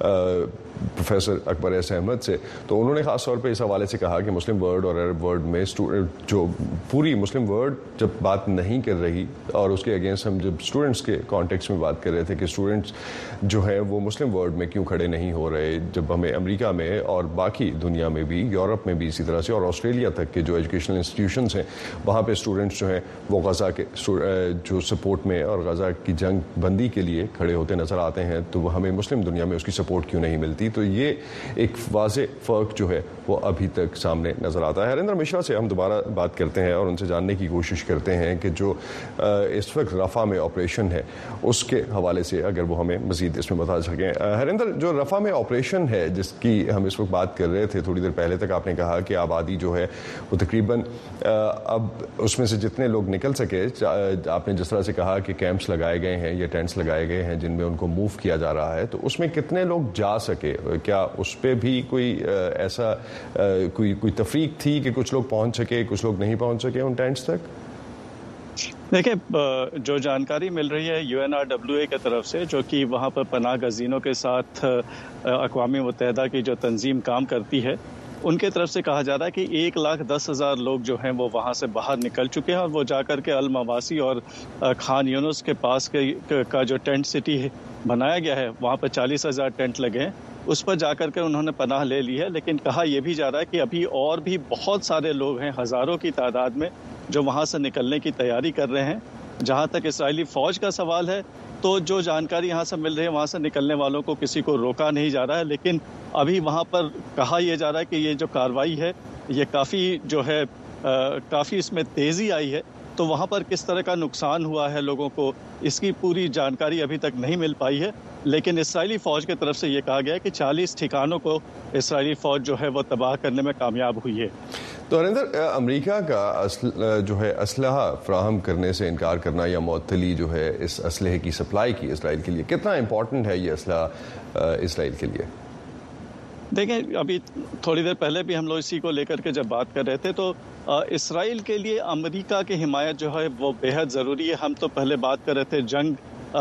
پروفیسر اکبر ایس احمد سے, تو انہوں نے خاص طور پہ اس حوالے سے کہا کہ مسلم ورلڈ اور عرب ورلڈ میں جو پوری مسلم ورلڈ جب بات نہیں کر رہی, اور اس کے اگینسٹ ہم جب اسٹوڈنٹس کے کانٹیکس میں بات کر رہے تھے کہ اسٹوڈنٹس جو ہیں وہ مسلم ورلڈ میں کیوں کھڑے نہیں ہو رہے, جب ہمیں امریکہ میں اور باقی دنیا میں بھی, یورپ میں بھی اسی طرح سے, اور آسٹریلیا تک کے جو ایجوکیشنل انسٹیٹیوشنس ہیں وہاں پہ اسٹوڈنٹس جو ہیں وہ غزہ کے جو سپورٹ میں اور غزہ کی جنگ بندی کے لیے کھڑے ہوتے نظر آتے ہیں, تو وہ ہمیں مسلم دنیا میں اس کی سپورٹ کیوں نہیں ملتی. تو یہ ایک واضح فرق جو ہے وہ ابھی تک سامنے نظر آتا ہے. ہریندر مشرا سے ہم دوبارہ بات کرتے ہیں اور ان سے جاننے کی کوشش کرتے ہیں کہ جو اس وقت رفح میں آپریشن ہے اس کے حوالے سے اگر وہ ہمیں مزید اس میں بتا سکیں. ہریندر, جو رفح میں آپریشن ہے جس کی ہم اس وقت بات کر رہے تھے تھوڑی دیر پہلے تک, آپ نے کہا کہ آبادی جو ہے وہ تقریباً اب اس میں سے جتنے لوگ نکل سکے, آپ نے جس طرح سے کہا کہ کیمپس لگائے گئے ہیں یا ٹینٹس لگائے گئے ہیں جن میں ان کو موو کیا جا رہا ہے, تو اس میں کتنے لوگ جا سکے؟ کیا اس پہ بھی کوئی ایسا کوئی تفریق تھی کہ کچھ لوگ پہنچ سکے کچھ لوگ نہیں پہنچ سکے ان ٹینٹس تک؟ دیکھیں, جو جانکاری مل رہی ہے UNRWA کی طرف سے, جو کہ وہاں پر پناہ گزینوں کے ساتھ اقوام متحدہ کی جو تنظیم کام کرتی ہے, ان کے طرف سے کہا جا رہا ہے کہ 1,10,000 لوگ جو ہیں وہ وہاں سے باہر نکل چکے ہیں, اور وہ جا کر کے المواسی اور خان یونس کے پاس کا جو ٹینٹ سٹی بنایا گیا ہے وہاں پہ 40,000 ٹینٹ لگے ہیں, اس پر جا کر کے انہوں نے پناہ لے لی ہے. لیکن کہا یہ بھی جا رہا ہے کہ ابھی اور بھی بہت سارے لوگ ہیں, ہزاروں کی تعداد میں, جو وہاں سے نکلنے کی تیاری کر رہے ہیں. جہاں تک اسرائیلی فوج کا سوال ہے, تو جو جانکاری یہاں سے مل رہی ہے وہاں سے نکلنے والوں کو کسی کو روکا نہیں جا رہا ہے, لیکن ابھی وہاں پر کہا یہ جا رہا ہے کہ یہ جو کارروائی ہے یہ کافی اس میں تیزی آئی ہے. تو وہاں پر کس طرح کا نقصان ہوا ہے لوگوں کو, اس کی پوری جانکاری ابھی تک نہیں مل پائی ہے. لیکن اسرائیلی فوج کی طرف سے یہ کہا گیا ہے کہ 40 ٹھکانوں کو اسرائیلی فوج جو ہے وہ تباہ کرنے میں کامیاب ہوئی ہے. تو ہریندر, امریکہ کا جو ہے اسلحہ فراہم کرنے سے انکار کرنا یا معطلی جو ہے اس اسلحے کی سپلائی کی اسرائیل کے لیے, کتنا امپورٹنٹ ہے یہ اسلحہ اسرائیل کے لیے؟ دیکھیں, ابھی تھوڑی دیر پہلے بھی ہم لوگ اسی کو لے کر کے جب بات کر رہے تھے, تو اسرائیل کے لیے امریکہ کی حمایت جو ہے وہ بےحد ضروری ہے. ہم تو پہلے بات کر رہے تھے جنگ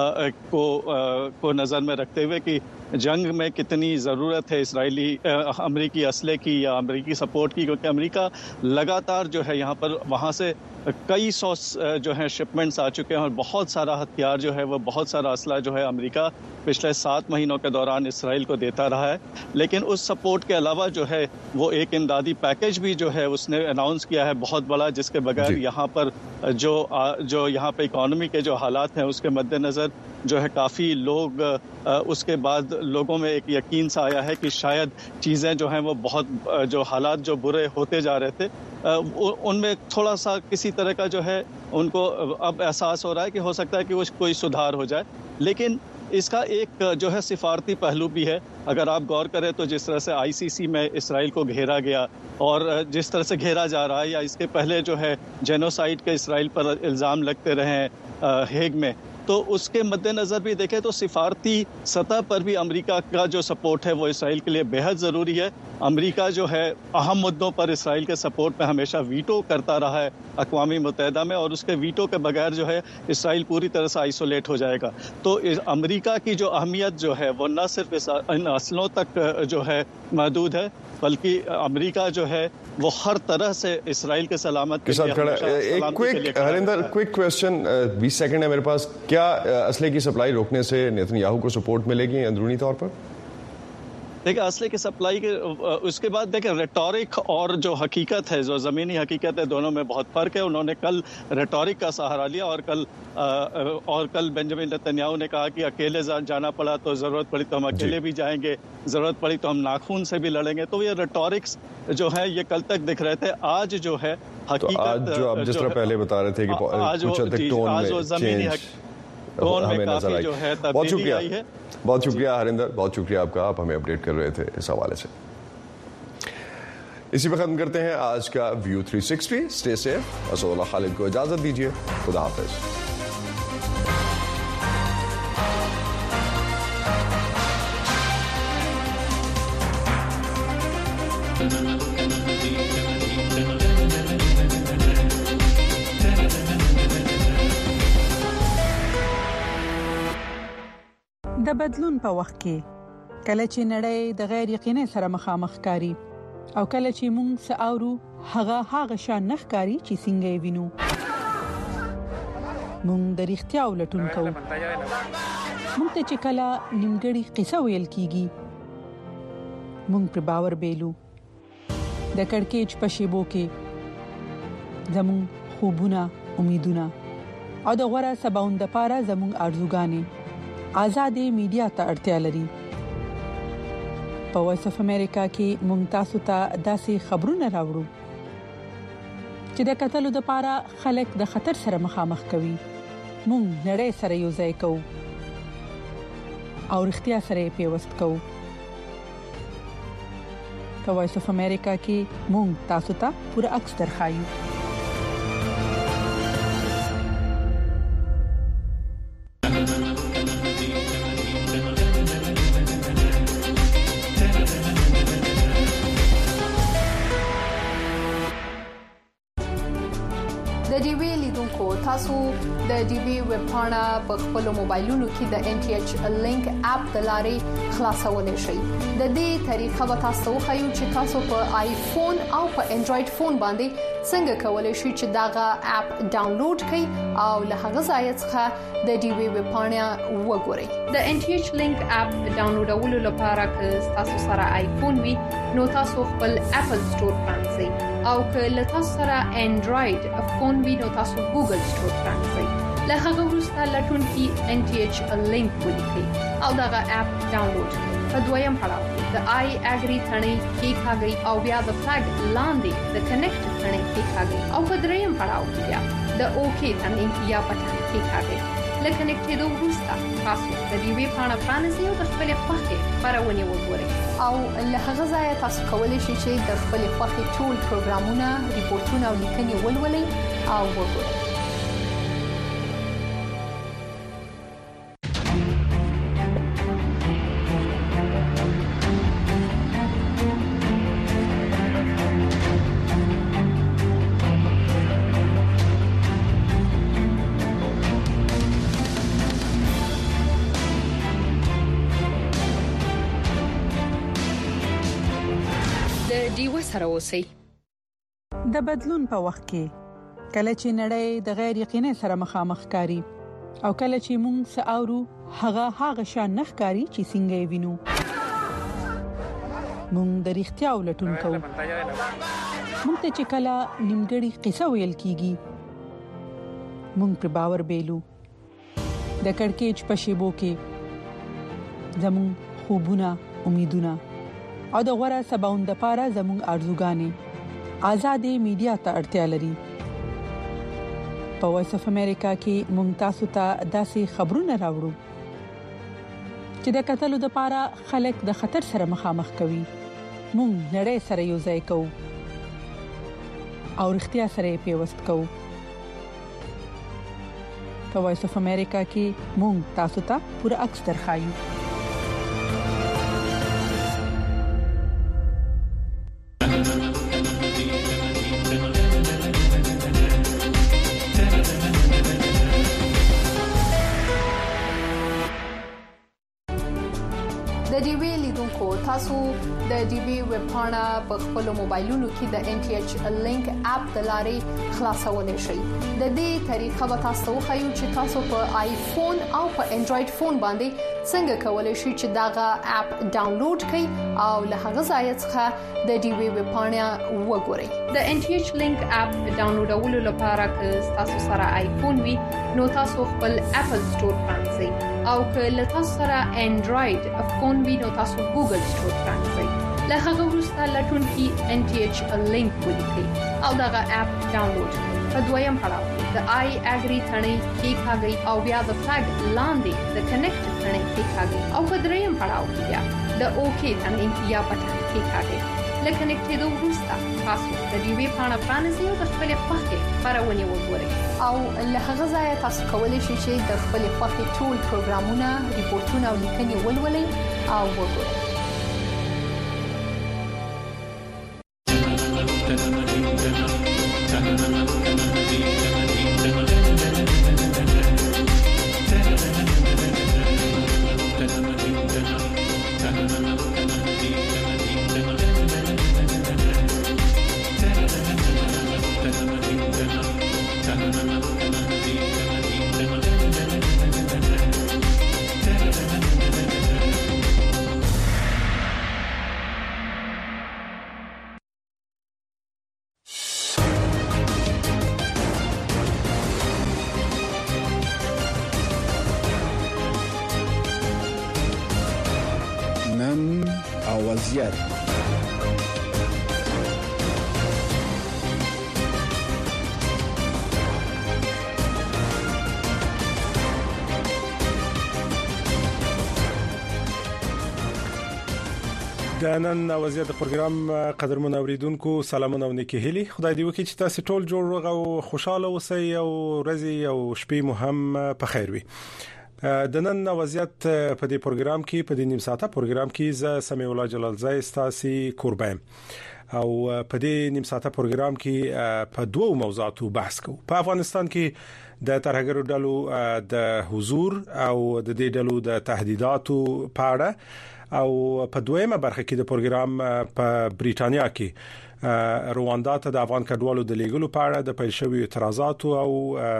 کو نظر میں رکھتے ہوئے کہ جنگ میں کتنی ضرورت ہے امریکی اسلحے کی یا امریکی سپورٹ کی, کیونکہ امریکہ لگاتار جو ہے یہاں پر وہاں سے کئی سو جو ہے شپمنٹس آ چکے ہیں, اور بہت سارا ہتھیار جو ہے وہ بہت سارا اسلحہ جو ہے امریکہ پچھلے 7 مہینوں کے دوران اسرائیل کو دیتا رہا ہے. لیکن اس سپورٹ کے علاوہ جو ہے وہ ایک امدادی پیکج بھی جو ہے اس نے اناؤنس کیا ہے بہت بڑا, جس کے بغیر یہاں پر جو یہاں پہ اکانومی کے جو حالات ہیں اس کے مد نظر جو ہے کافی لوگ اس کے بعد لوگوں میں ایک یقین سا آیا ہے کہ شاید چیزیں جو ہیں وہ بہت جو حالات جو برے ہوتے جا رہے تھے ان میں تھوڑا سا کسی طرح کا جو ہے ان کو اب احساس ہو رہا ہے کہ ہو سکتا ہے کہ وہ کوئی سدھار ہو جائے. لیکن اس کا ایک جو ہے سفارتی پہلو بھی ہے. اگر آپ غور کریں تو جس طرح سے ICC میں اسرائیل کو گھیرا گیا, اور جس طرح سے گھیرا جا رہا ہے, یا اس کے پہلے جو ہے جینوسائیڈ کے اسرائیل پر الزام لگتے رہے ہیں ہیگ میں, تو اس کے مد نظر بھی دیکھیں تو سفارتی سطح پر بھی امریکہ کا جو سپورٹ ہے وہ اسرائیل کے لیے بہت ضروری ہے. امریکہ جو ہے اہم مدوں پر اسرائیل کے سپورٹ میں ہمیشہ ویٹو کرتا رہا ہے اقوام متحدہ میں, اور اس کے ویٹو کے بغیر جو ہے اسرائیل پوری طرح سے آئسولیٹ ہو جائے گا. تو امریکہ کی جو اہمیت جو ہے وہ نہ صرف ان اسلحوں تک جو ہے محدود ہے, بلکہ امریکہ جو ہے وہ ہر طرح سے اسرائیل کے سلامت کے ساتھ کھڑا ہے. ایک ہریندر کوئک کویسچن, 20 سیکنڈ ہے میرے پاس. کیا اسلحے کی سپلائی روکنے سے نیتن یاہو کو سپورٹ ملے گی اندرونی طور پر؟ देखिए असले की सप्लाई के उसके बाद देखिए रेटोरिक और जो हकीकत है, जो ज़मीनी हकीकत है, दोनों में बहुत फ़र्क है। उन्होंने कल रेटोरिक का सहारा लिया और कल बेंजामिन नेतन्याहू ने कहा कि अकेले जाना पड़ा तो ज़रूरत पड़ी तो हम अकेले भी जाएंगे, ज़रूरत पड़ी तो हम नाखून से भी लड़ेंगे। तो ये रेटोरिक्स जो है ये कल तक दिख रहे थे। आज जो है हकीकत, तो आज जो आप जिस तरह पहले बता रहे थे कि कुछ हद तक टोन में चेंज हमें नजर आई। बहुत शुक्रिया, बहुत शुक्रिया हरिंदर, बहुत शुक्रिया आपका, आप हमें अपडेट कर रहे थे इस हवाले से। इसी पे खत्म करते हैं आज का view 360। Stay safe. Asadullah Khalid को इजाजत दीजिए। खुदा हाफिज। د بدلون په وخت کې کله چې نړۍ د غیر یقیني سره مخامخ کاری او کله چې موږ ساورو هغه شان نخکاری چې څنګه وینو، موږ د اړتیا ولټون کوو. موږ ته چې کله نیمګړی قصه ویل کیږي موږ پر باور بیلو. د کڑکېچ په شیبو کې زموږ خوبونه، امیدونه او د غوړه سباوند لپاره زموږ ارزوګانې آزادې میډیا ته اړتیا لري. په وایس اف امریکا کې موږ تاسو ته داسې خبرونه راوړو چې د قتلو د لپاره خلک د خطر سره مخامخ کوي. موږ نړۍ سره یو ځای کوو او اړتیا سره پیوست کوو. په وایس اف امریکا کې موږ تاسو ته پوره عکس درخایو. تاسو د ډي بي ویب پاڼه په خپل موبایلونو کې د NTH لینک اپ د لارې خلاصولای شئ. د دې طریقه به تاسو خو چې تاسو په آیفون او په انډراید فون باندې څنګه کولای شئ چې داغه اپ ډاونلوډ کړئ او له هغه ځای څخه د ډي بي ویب پاڼه وګورئ. د NTH لینک اپ ډاونلوډولو لپاره که تاسو سره آیفون وي نو تاسو خپل اپل سٹور پرانځئ او که له تاسو سره انډراید فون وي نو تاسو ګوګل سٹور پرانځئ. له هغه وروسته لټون کې NTH لینک ولیکئ او داغه اپ ډاونلوډ کړئ. په دویم پړاو د آی اګری ثنې کې ښاګي او بیا د فلګ لاندې د کنیکټ ثنې کې ښاګي او په دریم پړاو کې بیا د اوکی ثنې یا پټن کې ښاګي. لکه نکټېدو وروسته تاسو د دې وی پاڼه پرانیزئ او د خپل خوښې خبرونه وګورئ او له هغه ځای تاسو کولی شئ چې د خپل خوښې ټول پروګرامونه، ریپورتونه او لیکنې ولولئ او وګورئ. د بدلون په وخت کې کله چې نړۍ د غیر یقیني سره مخامخ کاری او کله چې موږ ساورو هغه شان نخکاری چې څنګه وینو، موږ د اړتیا ولټون کوو. موږ ته چې کله نیمګړی قصه ویل کیږي موږ پر باور بیلو. د کڑکېچ په شیبو کې زموږ خوبونه، امیدونه او د غوړه سباوند لپاره زموږ ارزوګانې آزادې میډیا ته اړتیا لري. په وایس اف امریکا کې موږ تاسو ته داسې خبرونه راوړو چې د قتلو د لپاره خلک د خطر سره مخامخ کوي. موږ نړۍ سره یو ځای کوو او اړتیا سره پیوست کوو. په وایس اف امریکا کې موږ تاسو ته پوره عکس درخایو. د ډي وی لیدونکو تاسو د ډي وی ویب پاڼه په خپل موبایلونو کې د ان ټي ایچ لینک اپ د لارې خلاصولای شئ. د دې طریقه به تاسو خو چې تاسو په آیفون او په انډراید فون باندې څنګه کولای شئ چې داغه اپ ډاونلوډ کړئ او له هغه ځای څخه د ډي وی ویب پاڼه وګورئ. د ان ټي ایچ لینک اپ ډاونلوډولو لپاره که تاسو سره آیفون وي نو تاسو خپل اپل سٹور پرانځئ او که تاسو سره انډراید فون وي نو تاسو ګوګل سٹور پرانځئ. له هغه وروسته لټون کې ان ټي ایچ لینک ولیکئ او دغه اپ ډاونلوډ کړئ. په دویم پړاو د آی اګری ثنې کلیکاږئ او بیا د فلګ لاندې د کنیکټ ثنې کلیکاږئ او په دریم پړاو کې بیا د اوکی ثنې یا بټن کلیکاږئ. لکه کنیکټېدو وروسته تاسو د ډي وی پاڼه پرانیزئ او د خپل خوښې خبرونه وګورئ او له هغه ځای تاسو کولی شئ چې د خپل خوښې ټول پروګرامونه، ریپورتونه او لیکنې ولولئ او وګورئ. د نن وضعیت پروګرام قدرمن اوریدونکو سلامونه او نیکی هیلي. خدای دې وکړي چې تاسو ټول جوړ او خوشاله اوسئ او ورځې او شپې مو هم په خیر وي. د نن وضعیت په دې پروګرام کې په دې نیم ساعته پروګرام کې ز سمیع الله جلال زای ستاسي قربان او په دې نیم ساعته پروګرام کې په دوه موضوعاتو بحث کوو. په افغانستان کې د ترهګرو ډلو د حضور او د دې ډلو د تهدیداتو په اړه او په دویمه برخه کې د پروګرام په بریټانیا کې رواندا ته د افغان کډوالو د لیګلو په اړه د پیل شوی اعتراضات او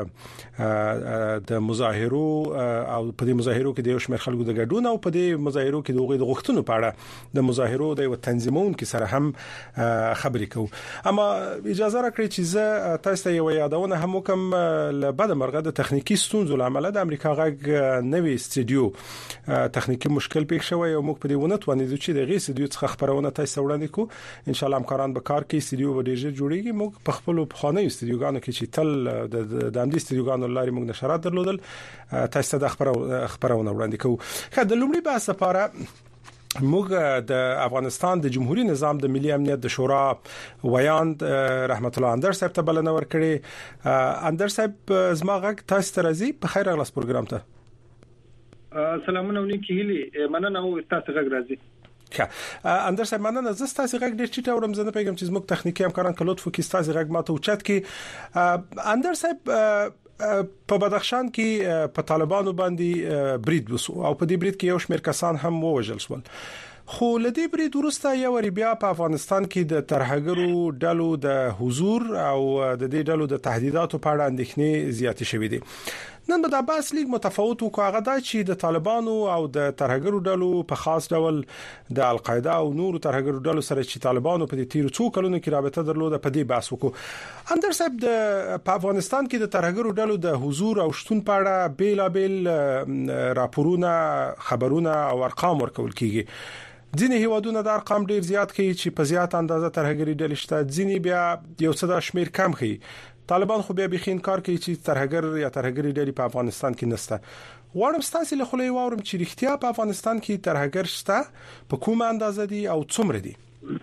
د مظاهرو او په دې مظاهرو کې د یو شمېر خلکو د ګډون او په دې مظاهرو کې د غوښتنو د غوښتنو په اړه د مظاهرو د تنظیمون کې سره هم خبرې کوو. اما اجازه راکړئ چې زه تاسو ته یو یادونه هم کوم. له بده مرغه د تخنیکی ستونزو لامل د امریکا غږ نوې استودیو تخنیکی مشکل پیښ شوی او موږ په دې ونه توانیدو چې د غي استودیو څخه خبرونه تاسو وړاندې کوو. ان شاء الله همکاران به کار کوي. استودیو به ډیر جوړیږي. موږ په خپل بخانه استودیوګانو کې چې تل د اندي استودیوګانو لاري موږ نشرات درلودل تاسو ته خبرونه وړاندې کوو. خو د لومړي بحث لپاره موږ د افغانستان د جمهوریت نظام د ملي امنیت د شورا ویاند رحمت الله اندر صاحب ته بلنه ورکړي. اندر صاحب زما غږ تاسو ته راځي؟ په خیر راغلاست پروګرام ته. سلامونه ونیکی هیلي. مننه او تاسو غږ راځي. اندر صاحب مننه. زه تاسو غږ ډیر چټ اورم. زه نه پیغام چې زموږ تخنیکی همکاران کله لطف وکړي تاسو غږ ماته اوچت کې. اندر صاحب په بدخشان کې په طالبانو باندې برید وسو او په دې برید کې یو شمېر کسان هم ووژل شول. خو لدی برید ورسته یو ری بیا په افغانستان کې د ترهګرو ډلو د حضور او د دې ډلو د تهدیداتو په اړه اندېښنې زیاتې شوې دي. نن به د بحث لیگ متفاوت وکړه دا چې د طالبانو او د ترهګرو ډلو په خاص ډول د القاعده او نور ترهګرو ډلو سره چې طالبانو په دې تیر څو کلونو کې رابطه درلوده په دې بحث وکړو. اندر صاحب په افغانستان کې د ترهګرو ډلو د حضور او شتون په اړه بیلابل راپورونه، خبرونه او ارقام ورکول کیږي. ځینې هیوادونه د ارقام ډیر زیات کوي چې په زیات اندازه ترهګری ډلې شته، ځینې بیا یو څه د شمیر کم کوي. طالبان خو بیا بخین کار کوي چې ترهګر یا ترهګری ډلې په افغانستان کې نشته. غواړم ستاسو له خلې واورم چې رښتیا په افغانستان کې ترهګر شته، په کومه اندازه دي او څومره دي؟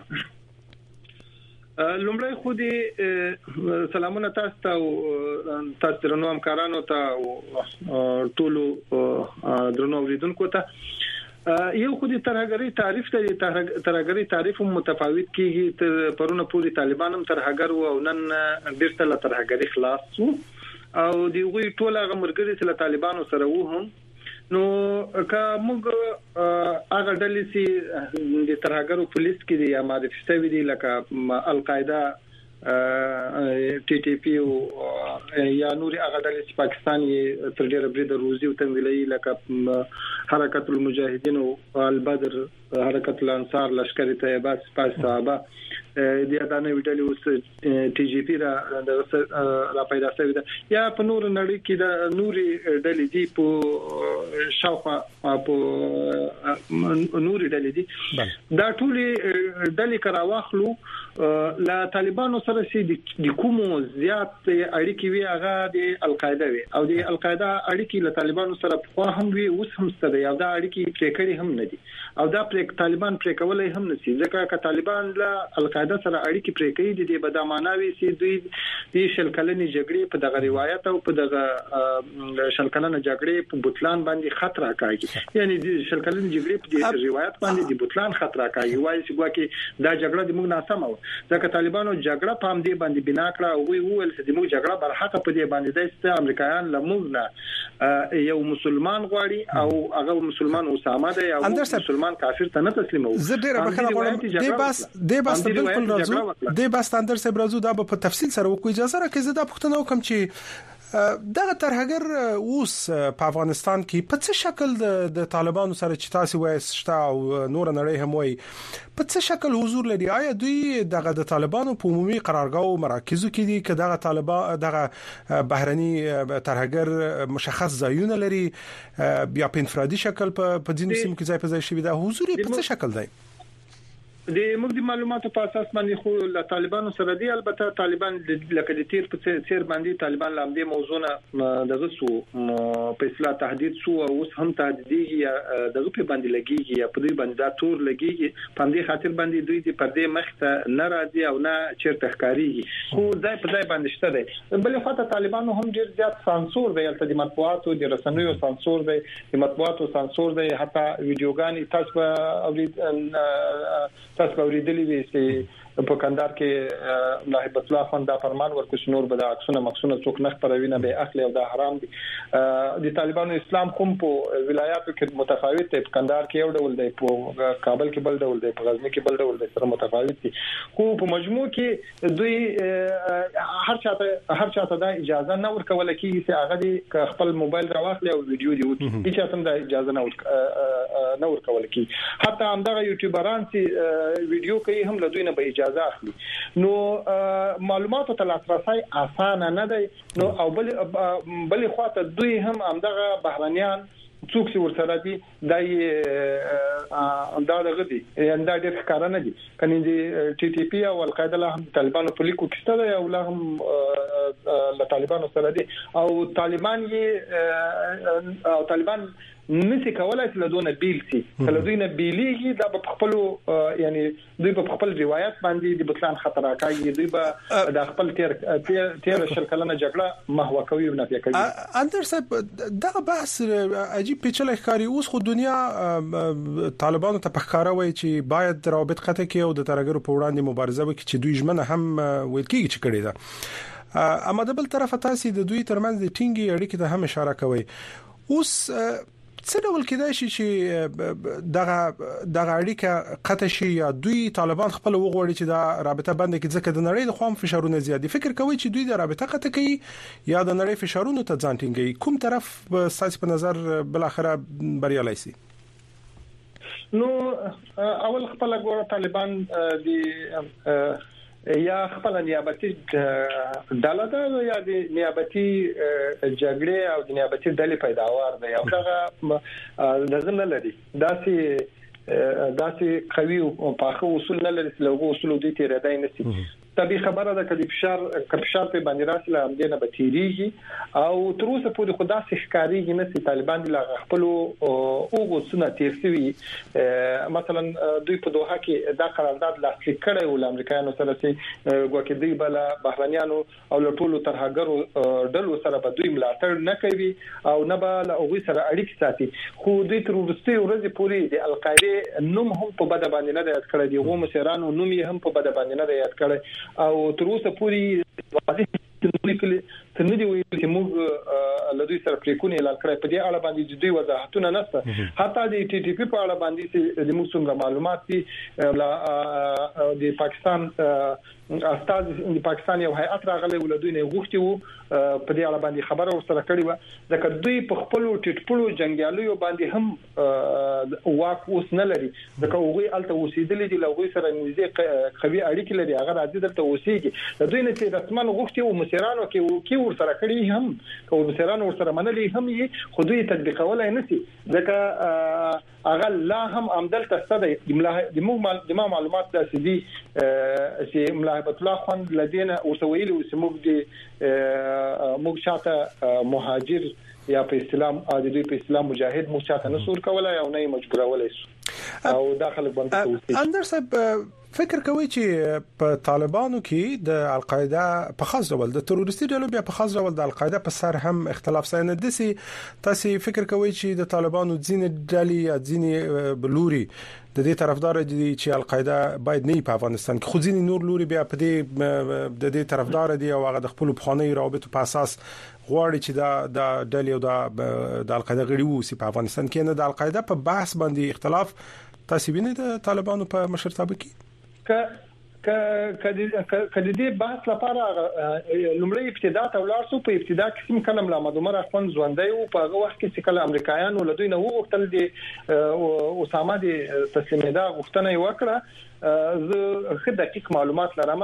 لومړی خو دې سلامونه تاسو ته او تاسو درنو همکارانو ته ټولو درنو اوریدونکو ته. یو خو دې ترهګری تعریف ته ترهګری تعریف متفاوت کیږي. تر پرونه پوری طالبان هم ترهګر او نن بیرته له ترهګری خلاص شو او دوی ټول هغه مرګري چې له طالبانو سره وو هم. نو که موږ هغه ډلې چې د ترهګرو پولیس کې دي یا معرفي شوی دي لکه القاعده ټي ټي پی او یا نوري هغه ډلې چې پاکستان یې تر ډیره برید روزي او تنظیمي لکه حرکت المجاهدین او البدر حرکت الانصار لشکري طیبه سپاه صحابه د ادانه ویډیو اوس ټي جي پی را پیدا شوی دا یا په نور نړۍ کې د نوري ډلې دي په شاوخوا په نوري ډلې دي دا ټولې ډلې کرا واخلو لا طالبانو سره سي د کومو زیات اړیکې وی هغه د القاعده وی او د القاعده اړیکې له طالبانو سره په هم وی اوس هم ستده یو دا اړیکې پریکړې هم نه دي او دا طالبان پریکولای هم نشي ځکه چې طالبان له القاعده سره اړیکې پریکړې دي د بداماناوي سي دوی د شلکلنې جګړې په دغه روایت او په دغه شلکلنې جګړې په بوتلان باندې خطر راکاږي یعنی د شلکلنې جګړې په روایت باندې د بوتلان خطر راکاږي وایي چې ګواکې دا جګړه د موږ ناسمه و ځکه طالبانو جګړه په هم دې باندې بنا کړه او ویل چې موږ جګړه برحق په دې باندې د امریکایان لمونځ یو مسلمان غواړي او هغه مسلمان اسامه دی او مسلمان کافر ته نه تسلیمو زه ډیره بخښنه غواړم د بس بالکل راځو د بس اندر صاحب راځو دا په تفصیل سره وکړو اجازه راکړئ زه دا پوښتنه وکم چې دغه ترهګر اوس په افغانستان کې په څه شکل د طالبانو سره چې تاسو وایي شته او نور نړۍ هم وایي په څه شکل حضور لري آیا دوی دغه د طالبانو په عمومي قرارګاو مراکزو کې دي چې دغه طالبان دغه بهرني ترهګر مشخص ځایونه لري بیا په انفرادي شکل په ځینو سیمو کې ځای په ځای شوی دا حضور په څه شکل دی د موږ د معلوماتو په اساس باندې خو له طالبانو سره دی البته طالبان لکه د تیر په څیر باندې طالبان لامدې موضوع دغه سو په اصلاح تهدید سو او اوس هم تهدیدي دغه په باندې لګیږي یا په دې باندې دا تور لګیږي په دې خاطر باندې دوی د پردې مخ ته نه راځي او نه چیرته ښکاریږي خو ځای په ځای باندې شته دی بلې خاطر طالبانو هم ډیر زیات سانسور دی البته د مطبوعاتو د رسنیو سانسور دی د مطبوعاتو سانسور دی حتی ویډیوګانی تاسو اوریدلې وي چې په کندهار کې نائب الله خان دا فرمان ورکړ چې نور به د عکسونه مخصوصه څوک نه خبروي نه به اخلي او دا حرام دي د طالبانو اسلام کوم په ولایاتو کې متفاوت دی په کندهار کې یو ډول دی په کابل کې بل ډول دی په غزنی کې بل ډول دی سره متفاوت دي خو په مجموع کې دوی هر چاته دا اجازه نه ورکول کیږي چې هغه خپل موبایل راوخلي او ویډیو دی وکړي هیڅ هم دا اجازه نه ورکول کیږي حتی همدغه یوټیوبران چې ویډیو کوي هم له دوی نه به اخلي نو معلوماتو ته لاسرسي اسانه نه دی نو او بل خواته دوی هم همدغه بهرانيان څوک چې ورسره دي دا دغه دي دا ډېر ښکارا نه دي کني دي ټي ټي پی او القاعده له طالبانو په لیکو کې ستاره او له هم له طالبانو سره دي او طالبان نسی کولای چې له دونه بیل سي کله دوی نه بیلیږي دا په خپل یعنی دوی په خپل روایت باندې د بطلان خطر راکاږي دوی به د خپل تیر شلکلنه جګړه محو کوي او نه کوي اندر صاحب دا بحث عجیب پیچلې ښکاری اوس خو دنیا طالبانو ته پخکاره وایي چې باید روابط قطع کړي او د ترهګرو په وړاندې مبارزه وکړي چې دوی ژمنه هم ویل کیږي چې کړي ده اما د بل طرف تاسو د دوی ترمنځ د ټینګي اړیکې ته هم اشاره کوي اوس څه ډول کېدای شي چې دغه اړیکه قطع شي یا دوی طالبان خپل وغوړي چې دا رابطه بند کړي ځکه د نړۍ د خام فشارونه زیات دي فکر کوي چې دوی د رابطه قطع کوي یا د نړۍ فشارونو ته ځان ټینګي کوم طرف ساسي په نظر بل اخره بریالي سي نو اول خپل ګوره طالبان دي یا خپل نیابتي ډله ده یا د نیابتي جګړې او د نیابتي ډلې پیداوار ده او دا لازم نه لري داسې قوي او پاخه اصول نه لري چې له اصول دي تیرېدای نشي طبي خبره ده کله فشار په باندې راسله هم دې نه بتیریږي او تر اوسه پورې خدا سي ښکاریږي نه چې طالبان د خپل اوغو سنت تیرسوي مثلا دوی په دوحه کې دا قرارداد لاسلیک کړی او امریکایانو سره چې ګوکې دوی بل بهرانيانو او ټولو ترهګرو ډلو سره به دوی ملاتړ نه کوي او نه به له اوغو سره اړیکې ساتي خو دوی تر وروستي ورځې پورې د القاعده نوم هم په بده باندې نه یاد کړی دی غو مشرانو نوم یې هم په بده باندې نه یاد کړی او تر اوسه پوری واضح څنګه دی ویل چې موږ له دوی سره پریکونه اعلان کړی په دې اړه باندې جدي وضاحتونه نشته حتی د ټي ټي پی په اړه باندې چې د موږ معلومات دي د پاکستان استاد د پاکستان یو هیئت راغلی ولودوی نه غوښتي وو په دې اړه باندې خبره ورسره کړې و ځکه دوی په خپل ټټپلو جنگیالو باندې هم واک اوس نه لري ځکه هغه الته اوسېدلې دي لوګي سره نږدې قوي اړیکې لري هغه راځي دلته اوسېږي دوی نه چې رسمن غوښتي وو مسیرانو کې ورسره کړی هم کو مسیرانو ورسره منلي هم یې خو دوی تطبیقولای نه سي ځکه هغه لا هم عمدل تستدي د معلومات د سدي چې ملاحظه الله خان لدينا وسويل وسموږ د موږ شاته مهاجر یا په اسلام د دوی په اسلام مجاهد موږ شاته نسور کولای او نه مجبورولای او داخله باندې اندر صاحب فکر کوي چې په طالبانو کې د القاعده په خاص ډول د تروریستي ډلو بیا په خاص ډول د القاعده په سر هم اختلاف ساين دي تاسو فکر کوي چې د طالبانو ځینې ډلې یا ځینې بلوري د دې طرفدار دي چې القاعده باید نه په افغانستان کې خو ځینې نور لوري بیا په دې د دې طرفدار دي او هغه د خپل بخاني روابط په اساس غواړي چې د ډلې او د القاعده غړي وو په افغانستان کې نه د القاعده په بحث باندې اختلاف تاسو وینئ د طالبانو په مشرتابه کې کله دې بحث لپاره لومړی ابتدا ته ولاړ سو په ابتدا کې سم کلم لا مدمر اخوان ژوندۍ او په هغه وخت کې چې کله امریکایانو له دوی نه وغوښتل دي اسامه دي تسلیمېدا غوښتنه وکړه زه خه دقیق معلومات لرم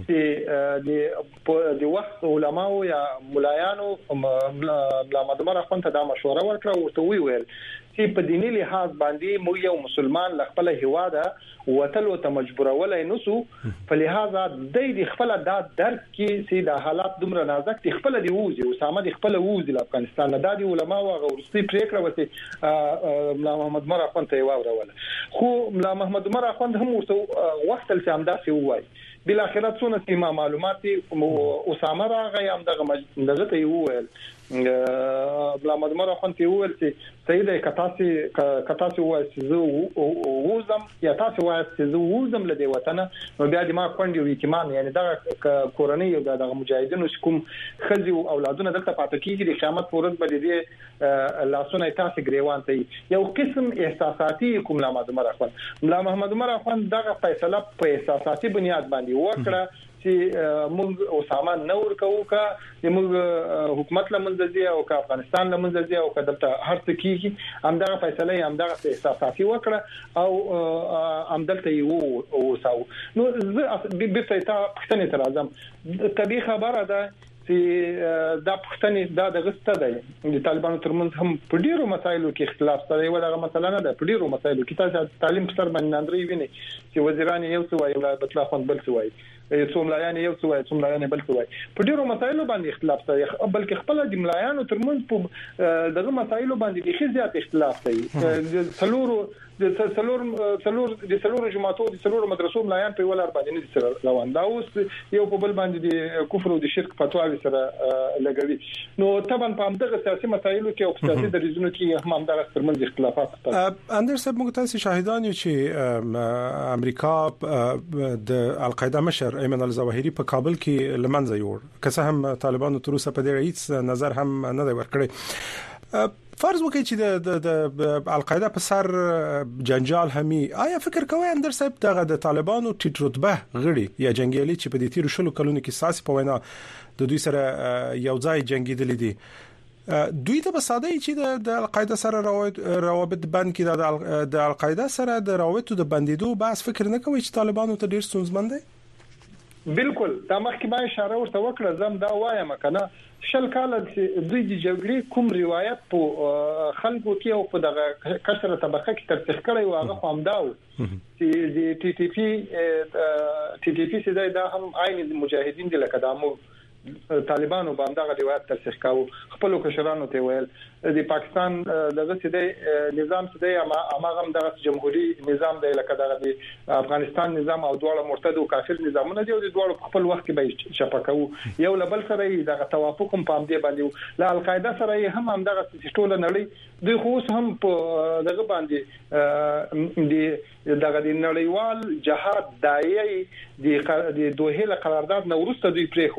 چې د وخت علماو یا ملایانو لا مدمر اخوان ته دا مشوره ورکړه او ته ویل چې په دیني لحاظ باندې مو یو مسلمان خپل هواده وتلو ته مجبورولای نسو په لحاظه د خپل د درک کې سي د حالات دومره نازک دي خپل دی ووزي اسامه دی خپل ووزي د افغانستان د دادي علماء او غورستي پریکړه وته ملا محمد مر اخوند ته واورول خو ملا محمد مر اخوند هم ورته وخت تل سم داسې وای بل اخرت څونه سیمه معلومات اسامه راغی هم دغه ته وویل بلا مدمر اخوان ته وویل چې سیده کتاسي وای چې وزم یا تاسو وای چې وزم له دې وطن نو بیا د ما کونډي وي کمان یعنی دا کورنۍ او د مجاهدینو کوم خزي او اولادونه دلته پاتې کیږي د قیامت پورز باندې دي لاسونه تاسو غریوان ته یو قسم احساساتي کوم لا مدمر اخوان ملا محمد عمر اخوان دغه فیصله په احساساتي بنیاد باندې وکړه چې موږ اسامه نور کوو کا موږ حکومت لمنځي او کا افغانستان لمنځي او کا دلته هر څه کیږي همدغه فیصله همدغه احساساتي وکړه او همدلته یو وساو نو به ته پښتنه تر اعظم طبي خبره ده چې دا پښتنې دا د غسته ده د طالبانو ترمنځ هم په ډیرو مسایلو کې اختلاف سره یو دغه مسله نه ده په ډیرو مسایلو کې تاسو تعلیم پر باندې نندري ویني چې وزیران یو څه وایي او بل خپل بل څه وایي څومره یو څه وایي څومره بل څه وایي په ډیرو مسایلو باندې اختلاف سره بلکې خپل د ملایانو ترمنځ په دغه مسایلو باندې ډېر زیات اختلاف دی د څلور جماعتو د څلور مدرسو ملایان په ولر باندې نه سره روان دا اوس یو په بل باندې د کفر او د شرک فتواوی سره لګوي نو طبعا په همدغه سیاسي مسایلو کې او سیاسي دریزونو کې هم همدغه ترمنځ اختلافات شته اندر صاحب موږ تاسو شاهدان یو چې امریکا د القاعده مشر ایمن الظواهری په کابل کې لمنځه یوړ که څه هم طالبانو تر اوسه په دې هیڅ نظر هم نه دی ورکړی فرض وکړئ چې د القاعده په سر جنجال همي آیا فکر کوئ اندر صاحب دغه د طالبانو ټیټ رتبه غړي یا جنگیالي چې په دې تیر شلو کلونو کې ساسي په وینا د دوی سره یو ځای جنگیدل دي دوی ته په ساده چې د القاعده سره روابط بند کړي د القاعده سره د روابطو د بندیدو بحث فکر نه کوي چې طالبانو ته ډیر ستونزمن دي بالکل دا مخکې ما اشاره ورته وکړه زم دا وایم کنه شل کال چې دوی د جګړې کوم روایت په خلکو کې او په دغه کثره طبقه کې ترڅخ کړي او هغه هم داو چې د ټي ټي پی چې دا هم عین مجاهدین د لکدامو طالبانو باندې روایت ترڅخ کاو خپل کشرانو ته ویل د پاکستان دغه سده نظام سده اماغه دغه جمهوریت نظام دی لکه دغه د افغانستان نظام او دواړه مرتد او کافر نظامونه دي او د دواړو خپل وخت کې به شپکاو یو لبل سره دغه توافق هم پام دی باندې لا القاعده سره هم دغه ټول نړۍ دوی خو هم په دغه باندې دغه د نړیوال جهاد دایي د دوه له قرارداد نو ورسته دوی پرې خو ده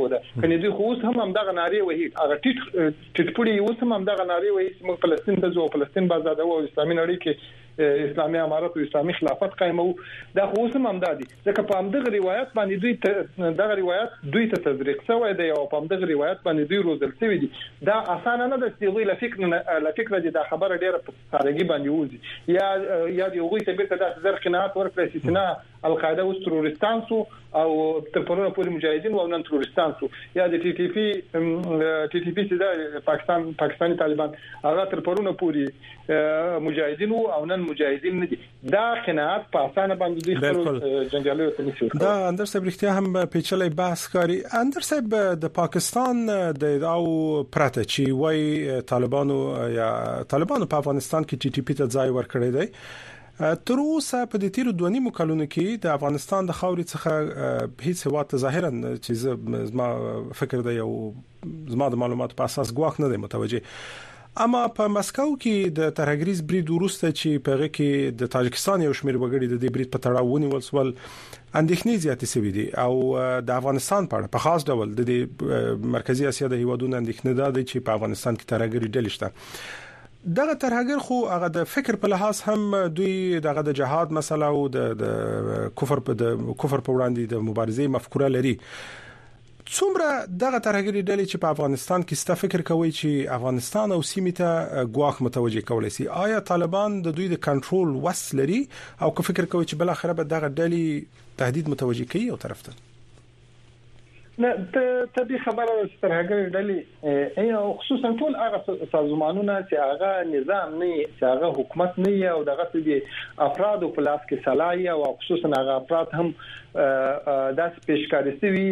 یعنی دوی خو اوس هم دغه ناری وهي هغه ټیټ پړي اوس هم دغه ناری وهي چې موږ فلسطین ته ځو فلسطین بازاده او اسلامي نړۍ کې اسلامي امارت او اسلامي خلافت قائمو دا خو اوس هم دادي ځکه په همدغه روایت باندې دوی دغه روایت دوی ته تزریق شوی دی او په همدغه روایت باندې دوی روزل شوی دي دا اسانه نه ده چې دوی لفکر دي دا خبره ډیره په سادهګي باندې وځي یا دی وګړي ته بیرته د زر قناعت ورکړي چې نه القاعده او تروریستان سو او تر پرونه پورې مجاهدین او نن تروریستان سو یا د ټي ټي پی چې د پاکستاني طالبان هغه تر پرونه پورې مجاهدین او نن مجاهدین نه دي دا قناعت په اسانه باندې دوی خپل جنجالي ته نشي دا اندر صاحب اړتیا هم پیچلې بحث کاری اندر صاحب د پاکستان د او پراته چې وای طالبانو په افغانستان کې ټي ټي پی ته ځای ورکړی دی تر اوسه په دې تیر 2 کلونو کې د افغانستان د خاورې څخه هیڅ هوا ته ظاهرا چې زما فکر دی او زما د معلوماتو په اساس ګواښ نه دی متوجه اما په مسکو کې د ترهګریز برید ورسته چې په هغه کې د تاجکستان یو شمېر وګړي د دې برید په تړاو ونیول سول اندېښنې زیاتې شوې دي او د افغانستان په خاص ډول د مرکزی اسیا د هیوادونو اندېښنه ده چې په افغانستان کې ترهګری ډلې شته دغه ترهګر خو هغه د فکر په لحاظ هم دوی دغه د جهاد مسله او د کفر په وړاندې د مبارزې مفکوره لري څومره دغه ترهګری ډلې چې په افغانستان کې ست فکر کوي چې افغانستان او سیمه ته ګواښ متوجه کولای شي آیا طالبان د دوی د کنټرول وس لري او که فکر کوي چې بل اخر به دغه ډلې تهدید متوجه کوي او طرف ته نه ته به خبره سترګر ډلې او خصوصا ټول هغه سازمانونه چې هغه نظام نه چې هغه حکومت نه او دغه چې افراد په لاس کې صلاحي او خصوصا هغه افراد هم داس پیشکاري سوي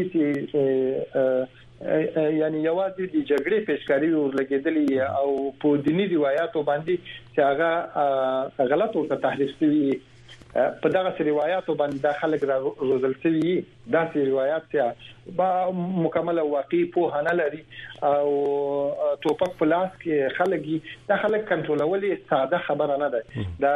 چې یعنی یوازې د جګړې پیشکاري ورلګېدلې او په دینی روایتو باندې چې هغه غلط او تحریف سوي په دغه روایتو باندې د خلک روزل سوي دا روایت چې با مکمل واقعي په نه لري او ټوپک په لاس کې خلګي د خلک کنټرولولې ساده خبره نه ده دا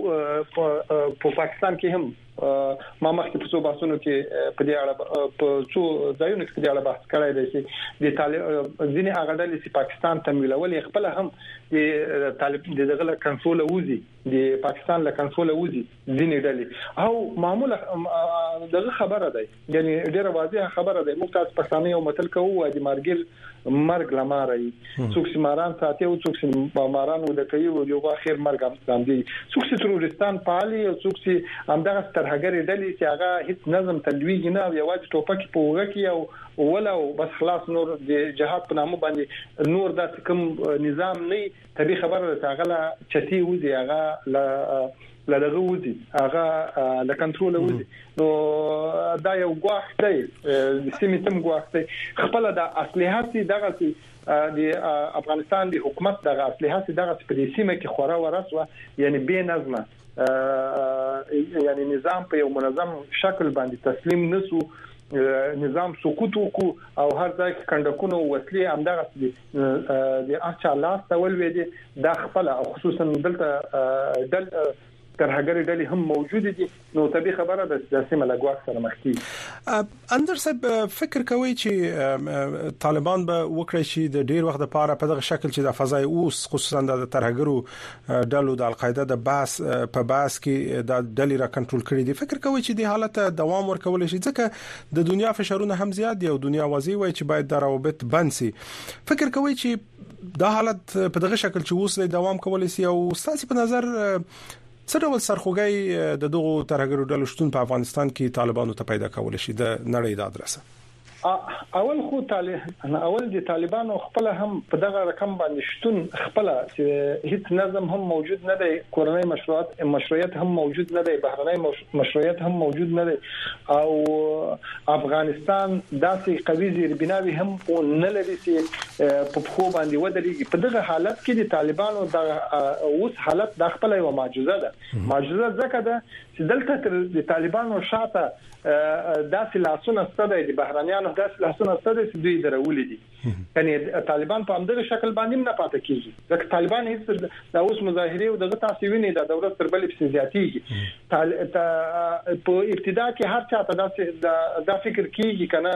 په پاکستان کې هم ما مخکې په څو بحثونو کې په دې اړه په څو ځایونو کې په دې اړه بحث کړی دی چې د طالب ځینې هغه ډلې چې پاکستان تمویلول خپل هم د طالب دغه کنټرول وځي د پاکستان له کنټرول وځي ځینې ډلې او معمولا دغه خبره ده یعنی ډیره واضحه خبره ده موږ تاسو پښتانه یو متل کوو د مرګ لمارای څوک چې ماران ساتي او څوک چې ماران ود کوي او یو اخر مرګ هم ځاندي څوک چې تروریستان پالي او څوک چې همدغه ترهګری ډلې چې هغه هیڅ نظم تلويږي نه او یوازې ټوپک په وګه کې او ولا بس خلاص نور د جهاد په نامه باندې نور د کوم نظام نه تبي خبره تاغله چتی وځي هغه لدغه وځي هغه له کنټرول وځي نو دا یو ګواښ دی سیمه تم ګواښ دی خپل د اصليحات دغه د افغانستان د حکومت دغه اصليحات دغه په دې سیمه کې خورا ورسوه یعنی به نظم یعنی نظام په یو منظم شکل باندې تسلیم نسو نظام سقوط وکړو او هر ځای کې کندکونو وسلې همدغه د اچا لاس تول وې دي د خپل خصوصا دلته ترهګری ډلې هم موجود دي نو طبي خبره ده د سیمه لګواک سره مخ کی اندر صاحب فکر کوي چې طالبان به وکړي چې د ډیر وخت لپاره په دغه شکل چې د فضای اوس خصوصا د ترهګرو ډلو د القاعده د باس په باس کې د ډلې را کنټرول کړي دي فکر کوي چې د حالت دوام ورکول شي ځکه د دنیا فشارونه هم زیات دي او دنیا وازی وای چې باید د روابط بند شي فکر کوي چې د حالت په دغه شکل چې اوس د دوام کول شي او ستاسو په نظر څه ډول سرخوږی د دغو ترهګرو ډلو شتون په افغانستان کې طالبانو ته پیدا کول شي د نړۍ د ادرسه اول خو اول د طالبانو خپل هم په دغه رقم باندې شتون خپل چې هیڅ نظم هم موجود نه دی کورنۍ مشروعیت هم موجود نه دی بهرنۍ مشروعیت هم موجود نه دی او افغانستان داسې قوي زیربناوي هم نه لري چې په خو باندې ودرېږي په دغه حالت کې د طالبانو د اوس حالت د خپل یو معجزه ده معجزه ځکه ده چې دلته د طالبانو شاته داسې لاسونه ستدي د بهرانيانو داسې لاسونه ستدي چې دوی درولې دي یعنی طالبان په همدغه شکل باندې نه پاتې کیږي ځکه طالبان هیڅ د اوس مظاهره او دغه تاسو ویني د دولت تر بلې په زیاتیږي په ابتدا کې هر چاته دا فکر کیږي کنه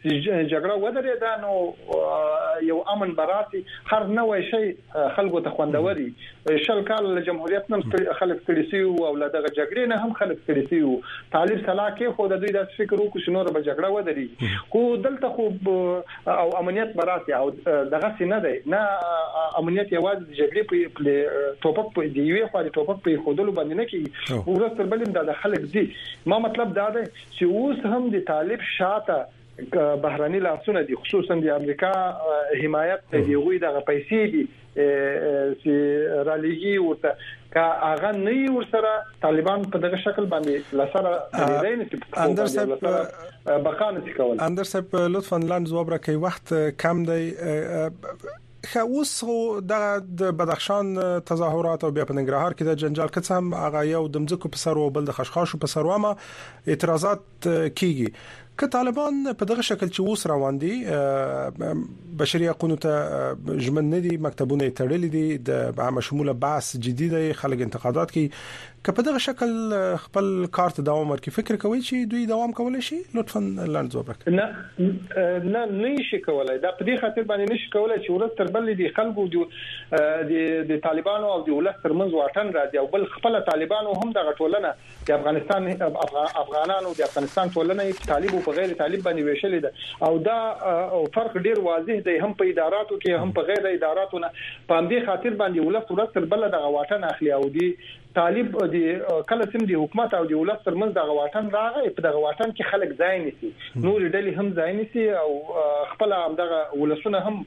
جګړه ودرېده نو یو امن براسي هر نوې شي خلکو ته خوندوري شل کال جمهوریت نن خلک کړي او لدغه جګړې نه هم خلک کړي طالب صلاح کې خو د دوی د فکر وکړو چې نور به جګړه ودري خو دلته خو او امنیت براسي او دغه سینه دی نه امنیت یوازې جګړې په ټوپک په دی وی خو د ټوپک په خودلو باندې نه کیږي ورسره بلیم د خلک دي ما مطلب دا دی چې اوس هم د طالب شاته بهراني لاسونه دي خصوصا د امریکا حمایت دی غوي دغه پیسې دي چې رالېږي ورته کا اغه نه ورسره طالبان په دغه شکل باندې لسره دی نه اندر صاحب بقانه کول اندر صاحب لطفا لاند جواب راکړئ وخت کم دی اوس د بدخشان تظاهرات او بیا په ننګرهار کې د جنجال کڅم هغه یو د مځکو په سر او بل د خشخاشو په سر وامه اعتراضات کیږي که طالبان په دغه شکل چې اوس روان دي بشري حقوقو ته ژمن نه دي مکتبونه تړلي دي د عام شموله بحث جدي دی خلک انتقادات کوي که په دغه شکل خپل کار ته دوام ورکړي فکر کوي چې دوی دوام کولای شي لطفا لاند جواب راکړئ نه نشي کولای دا په دې خاطر باندې نشي کولای چې ورته تر بل دي خلکو د طالبانو او د ولس ترمنځ واټن راځي او بل خپل طالبانو هم د غټولنه د افغانستان افغانانو د افغانستان ټولنه طالب په غیر طالب باندې ویشلې ده او دا فرق ډیر واضح دی هم په اداراتو کې هم په غیر اداراتو نه په دې خاطر باندې ولس ورته بل د واټن اخلي او دی طالب د کله سم د حکومت او د ولس ترمنځ د غواټن راغی په دغه واټن کې خلک ځای نسی نور ډلې هم ځای نسی او خپل دغه ولسونه هم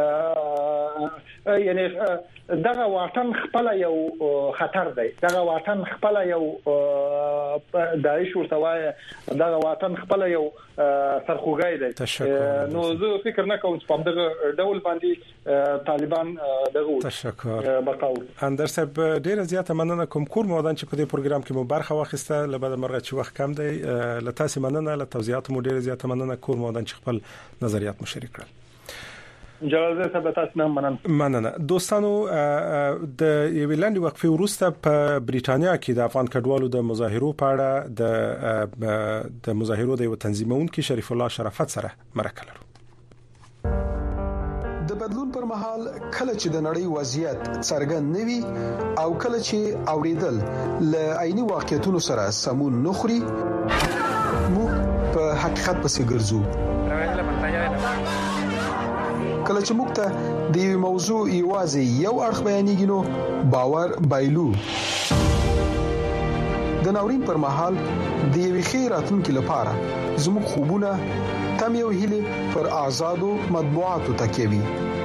یعنی دغه واټن خپل یو خطر دی دغه واټن خپل یو داعش ورته وای دغه واټن خپل یو سرخوږی دی نو زه فکر نه کوم چې په دغه ډول باندې طالبان دغه تشکر بقاو اندر صاحب ډیر زیاته مننه کوم کور مودان چې په دې پروګرام کې مو برخه واخیسته لبد مرغه چې وخت کم دی لتاسې مننه له توضیحات مو ډیر زیاته مننه کور مودان چې خپل نظریات مشارک کړل جلال صاحب تاسو نه مننه دوستانو د یوې لاندې وقفې وروسته په بریټانیا کې د افغان کډوالو د مظاهرو په اړه د مظاهرو د یو تنظیمونکو شریف الله شرافت سره مرکه لرو د بدلون پر مهال کله چې د نړۍ وضعیت څرګند نوي او کله چې اوریدل ل عیني واقعیتونو سره سمون نخري موږ په حقیقت پسې ګرځو کله چې موږ ته د یو موضوع یوازې یو اړخ بیانېږي نو باور بایلو د ناورین پر مهال د یو خیراتونکو لپاره زموږ خوبونه تم یو هیله پر آزادو مطبوعاتو تکیوي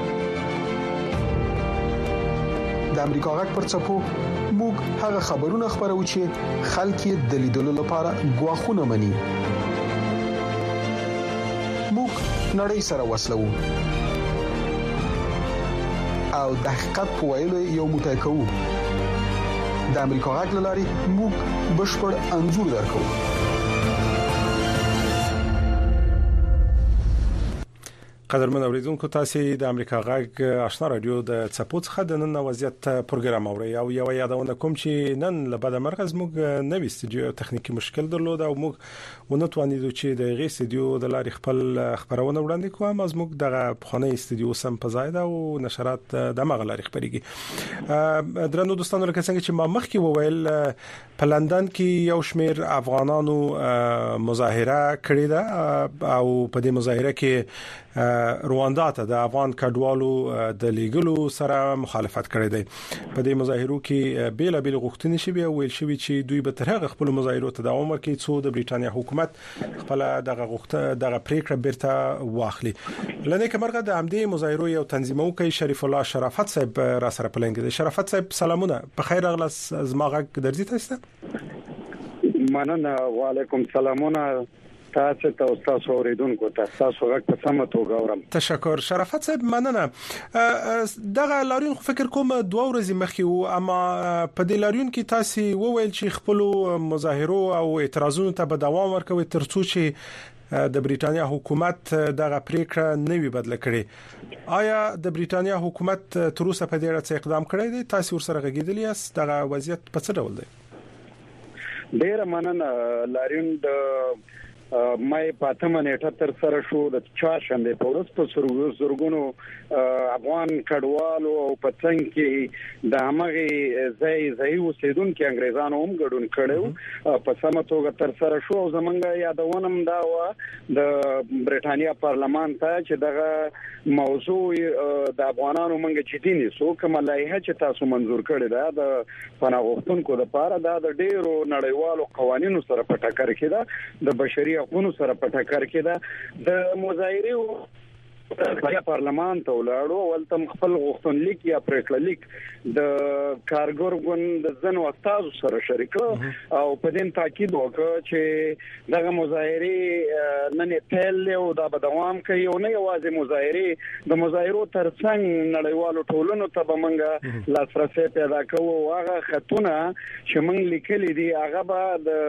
د امریکا غږ پر څپو موږ هغه خبرونه خبرو چې خلک د لیدلو لپاره غواخونه مني موږ نړۍ سره وصلو او د حقیقت په ویلو یو متکو د امریکا غږ لاري موږ بشپړ انزور درکو قدرمن اوریدونکو تاسو د امریکا غږ آشنا رادیو د څپو څخه د نن وضعیت پروګرام اوري او یو یادونه کوم چې نن له بده مرغز موږ نوې استودیو تخنیکی مشکل درلود او موږ ونه توانیدو چې د غي استودیو د لارې خپل خبرونه وړاندې کوم از موږ دغه بخونه استودیو سم په ځای دا او نشرات د مغه لارې خبريږي درنو دوستانو لکه څنګه چې ما مخکې وویل په لندن کې یو شمېر افغانانو مظاهره کړې ده او په دې مظاهره کې رواندا ته د افغان کډوالو د لیګلو سره مخالفت کړی دی په دې مظاهرو کې بیل غوښتنې شوی او ویل شوی چې دوی به تر هغه خپل مظاهرو ته دوام ورکړي څو د بریټانیا حکومت خپل دغه پریکړه بیرته واخلي لنه کمرغه د همدې مظاهرو یو تنظیمونکو شریف الله شرافت صاحب را سره پلنګ دي شرافت صاحب سلامونه په خیر اغلاس زماغه درځي تاسو مننه وعلیکم سلامونه تاسو ته او تاسو اوریدونکو ته تاسو غږ سم توګه اورم تشکر شرافت صاحب مننه دغه لاریون فکر کوم 2 ورځې مخکې و اما په دې لاریون کې تاسو وویل چې خپل مظاهرو او اعتراضونو ته به دوام ورکوي ترڅو چې د بریټانیا حکومت دغه پریکړه نوي بدل کړي آیا د بریټانیا حکومت تر اوسه په دې اړه څه اقدام کړی دی تاسو ورسره غږیدلی یاست دغه وضعیت په څه ډول دی ډیر مننه لاریون د مې پاتمه نیټه تر سره شو د چهارشنبه په ورځ په زرګونو افغان کډوالو او پڅنګ کې د هغه ځای اوسیدونکو انګریزانو هم ګډون کړو په سمه توګه تر سره شو او زمونږ یادونم دا و د برېټانیا پارلمان ته چې دغه موضوع د افغانانو منګه چې دي نو کوم لایحه چې تاسو منزور کړی دا د پناه غوښتونکو لپاره دا د ډیرو نړیوالو قوانینو سره په ټکر کې ده د بشري حقوقو سره په ټکر کې ده د مظاهره یا پارلمان ته ولاړو ولته خپل غوښتنلیک یا پریکړلیک د کارګر ګوند د ځنو استاد سره شریک او په دې تاکید وکړ چې دغه مظاهره نن پیل او دا به دوام کوي او نه یوازې مظاهره د مظاهرو ترڅنګ نړیوالو ټولنو ته به موږ لاسرسي پیدا کوو هغه خطونه چې موږ لیکلي دي هغه به د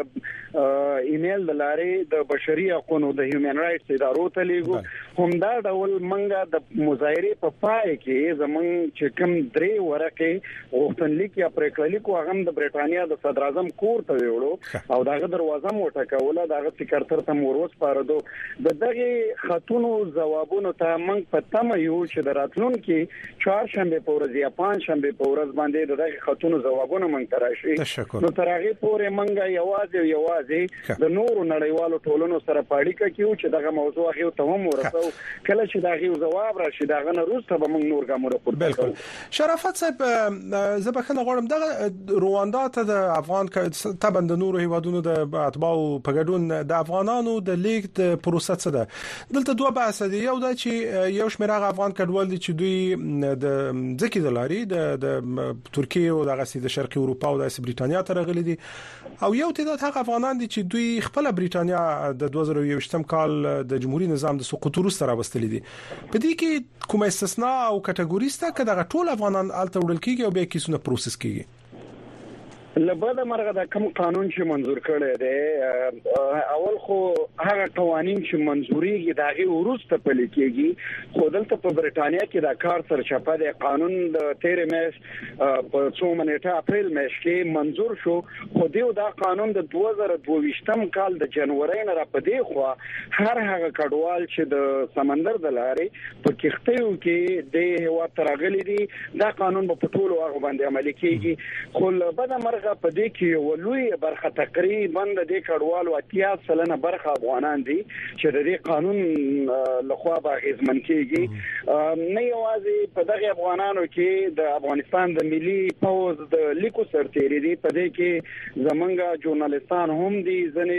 ایمیل د لارې د بشري حقوقو د هیومن رائټس ادارو ته لیږو هم دا ډول منګه د مظاهره په پای کې زمون چې کوم درې ورقې غوښتنلیک یا پریکړلیک هغه د برېټانیا د صدر اعظم کور ته ویوړو او دغه دروازه مو ټکوله دغه سکرټر ته موروس پاردو دغه خطونو جوابونو ته موږ په تمه یو چې دراتلونکو چهارشنبه په ورځ یا پنځشنبه په ورځ باندې دغه خطونو جوابونه موږ تراشي نو تر هغه پورې موږ یوازې د نورو نړیوالو ټولنو سره پاړیکه کیو چې دغه موضوع هغه ته هم ورسو کله چې داغي جواب راشي داغه نه روسته به موږ نور ګامونه پورته بالکل شرافت صاحب زبخنه غواړم دغه رواندا ته د افغان طبعا د نورو هیوادونو د اتباعو په ګډون د افغانانو د لیک د پروسه څه ده دلته دوه بحث دي یو دا چې یو شمېر افغان کډوال دي چې دوی د ځکه د لاري د ترکیه او د شرقي اروپا او د برېټانیا ته راغلي دي او یو تعداد هغه افغانان دي چې دوی خپل برېټانیا د 2021م کال د جمهوریت نظام د سقوط وروسته راوستلي دي په دې کې کومه استثناء او کټګوري سته کله ټول افغانان الته وړل کیږي او به کیسونه پروسس کیږي لبدا مرغه د کوم قانون چې منزور کړی دی اول خو هغه قوانين چې منزوريږي داغه ورسته پلي کېږي خو دلته په برېټانیا کې دا کار سرچپه دی قانون د 13 میاشت په 2 منېټه اپریل میاشت کې منزور شو خو دیو دا قانون د 2022م کال د جنوري نه را پدې خو هر هغه کډوال چې د سمندر د لارې په کښتیو کې د هوا ترغلي دي دا قانون په ټولو هغه باندې عملي کېږي خو لبدا مرغه په دې کې ولوي برخه تقریبا د دې کډوالو 80% برخه افغانان دي چې د دې قانون لخوا به غزمن کېږي نه یوازې په دغه افغانانو کې د افغانستان د ملي پوز د لیکو سرتيري دي په دې کې زمونږه ژورنالستان هم دي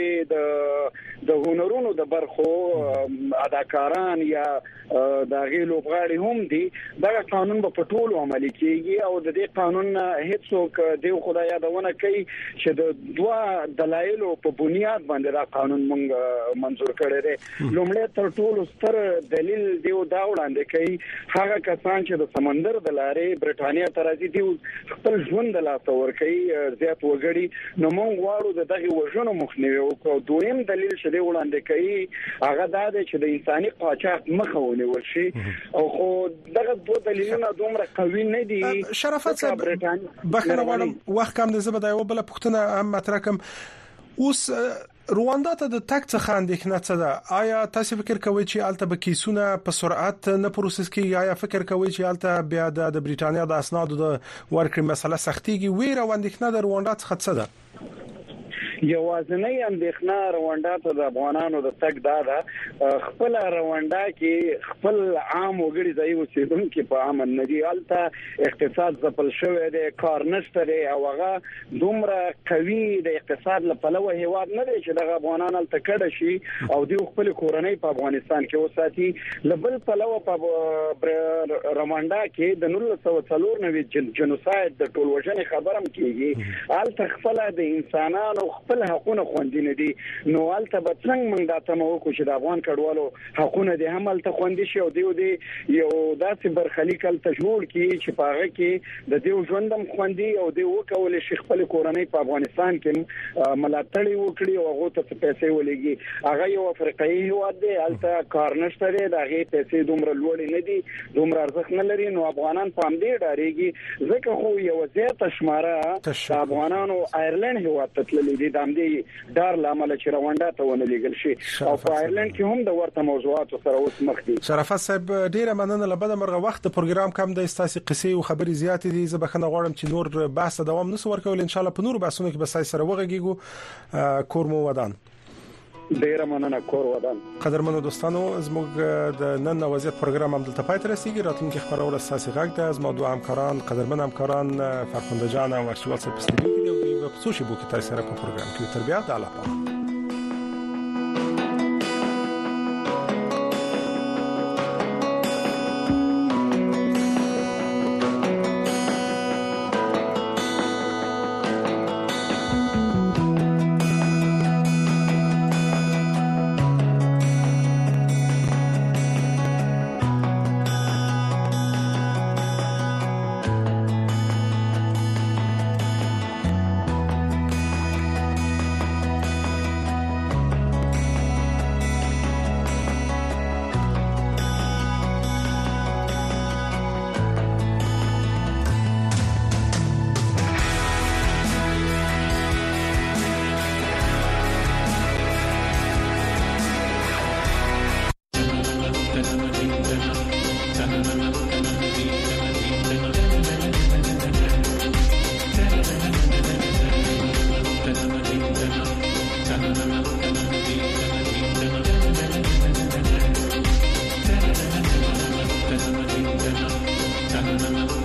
ځنې د هنرونو د برخو اداکاران یا د غیلو بغاړي هم دي دا قانون په ټولو عملي کېږي او د دې قانون هیڅوک دی خدای یادونه کوي چې د دوه دلایلو په بنیاد باندې دا قانون مونږ منزور کړی دی لومړی تر ټولو ستر دلیل دی دا وړاندې کوي هغه کسان چې د سمندر د لارې برېټانیا ته راځي دی خپل ژوند د لاسه ورکوي زیات وګړي نو مونږ غواړو دغه وژنو مخنیوي وکړو دویم دلیل چې دی وړاندې کوي هغه دا دی چې د انساني قاچاق مخه ونیول شي او خو دغه دوه دلیلونه دومره قوي نه دي شرافت صاحب بخنه غواړم وخت کم د زبده یو بل پښتنه هم مطرح کوم اوس رواندا ته د تک څخه اندېښنه څه ده آیا تاسو فکر کوئ چې الته به کیسونه په سرعت نه پروسس کیږي آیا فکر کوئ چې الته بیا د برېټانیا د اسنادو د ورکړې مسله سختيږي ویره واندېښنه د رواندا څخه څه ده یوازنۍ اندېښنه رواندا ته د افغانانو د تک دا خپل رواندا کې خپل عام وګړي ځای اوسیدونکو په امن ندي الته اقتصاد ځپل شوی دی کار نشته دی او هغه دومره قوي د اقتصاد لپاره هیواد نه دی چې د افغانانو الته کډه شي او د خپل کورنۍ په افغانستان کې وساتي لبل پلو په رواندا کې د 1994 جنوساید د ټولوژنې خبرم کیږي الته خپل د انسانانو خپل حقوقونه خوندي دي نو الته به څنګه موږ دا تمو کو چې د افغان کډوالو حقوقونه دي هم الته خوندي شي او دی یو داسې برخلیک الته جوړ کی چې پاره کې د دې ژوندم خوندي او دی وکول شي خپل کورنۍ په افغانستان کې ملاتړ وکړي او هغه ته پیسې ولېږي هغه یو افریقایي هیواد دی الته کار نشته دی دغه پیسې دومره لوړې نه دي دومره ارزښت نه لري نو افغانان په دې ډارېږي ځکه خو یو زیاته شماره د افغانانو آیرلند هیواد ته تللي دي د دامدي ډار لامل چې رواندا ته ونه لګل شي او په آیرلند کې هم د ورته موضوعاتو سره اوس مخ دي. شرافت صاحب ډیره مننه لبد مرغه وخت پروګرام کم د استاسي قصې او خبري زیات دي. زه بخنه غواړم چې نور بحث دوام نسو ورکول ان شاء الله په نور بحثونو کې به سره وغږیږو. کورمو ودان ډیره مننه کور ودان. قدرمنو دوستانو زموږ د نن وضعیت پروګرام هم دلته پای ته رسیدي. راتلونکي خبرونه اساسي غږ د زموږ دوه همکاران قدرمن همکاران فرخنده جان او ارشیوال صاحب په استودیو کې دی او په سوشي بو کې تاسو سره په پروګرام کې تربیه د الله Thank you.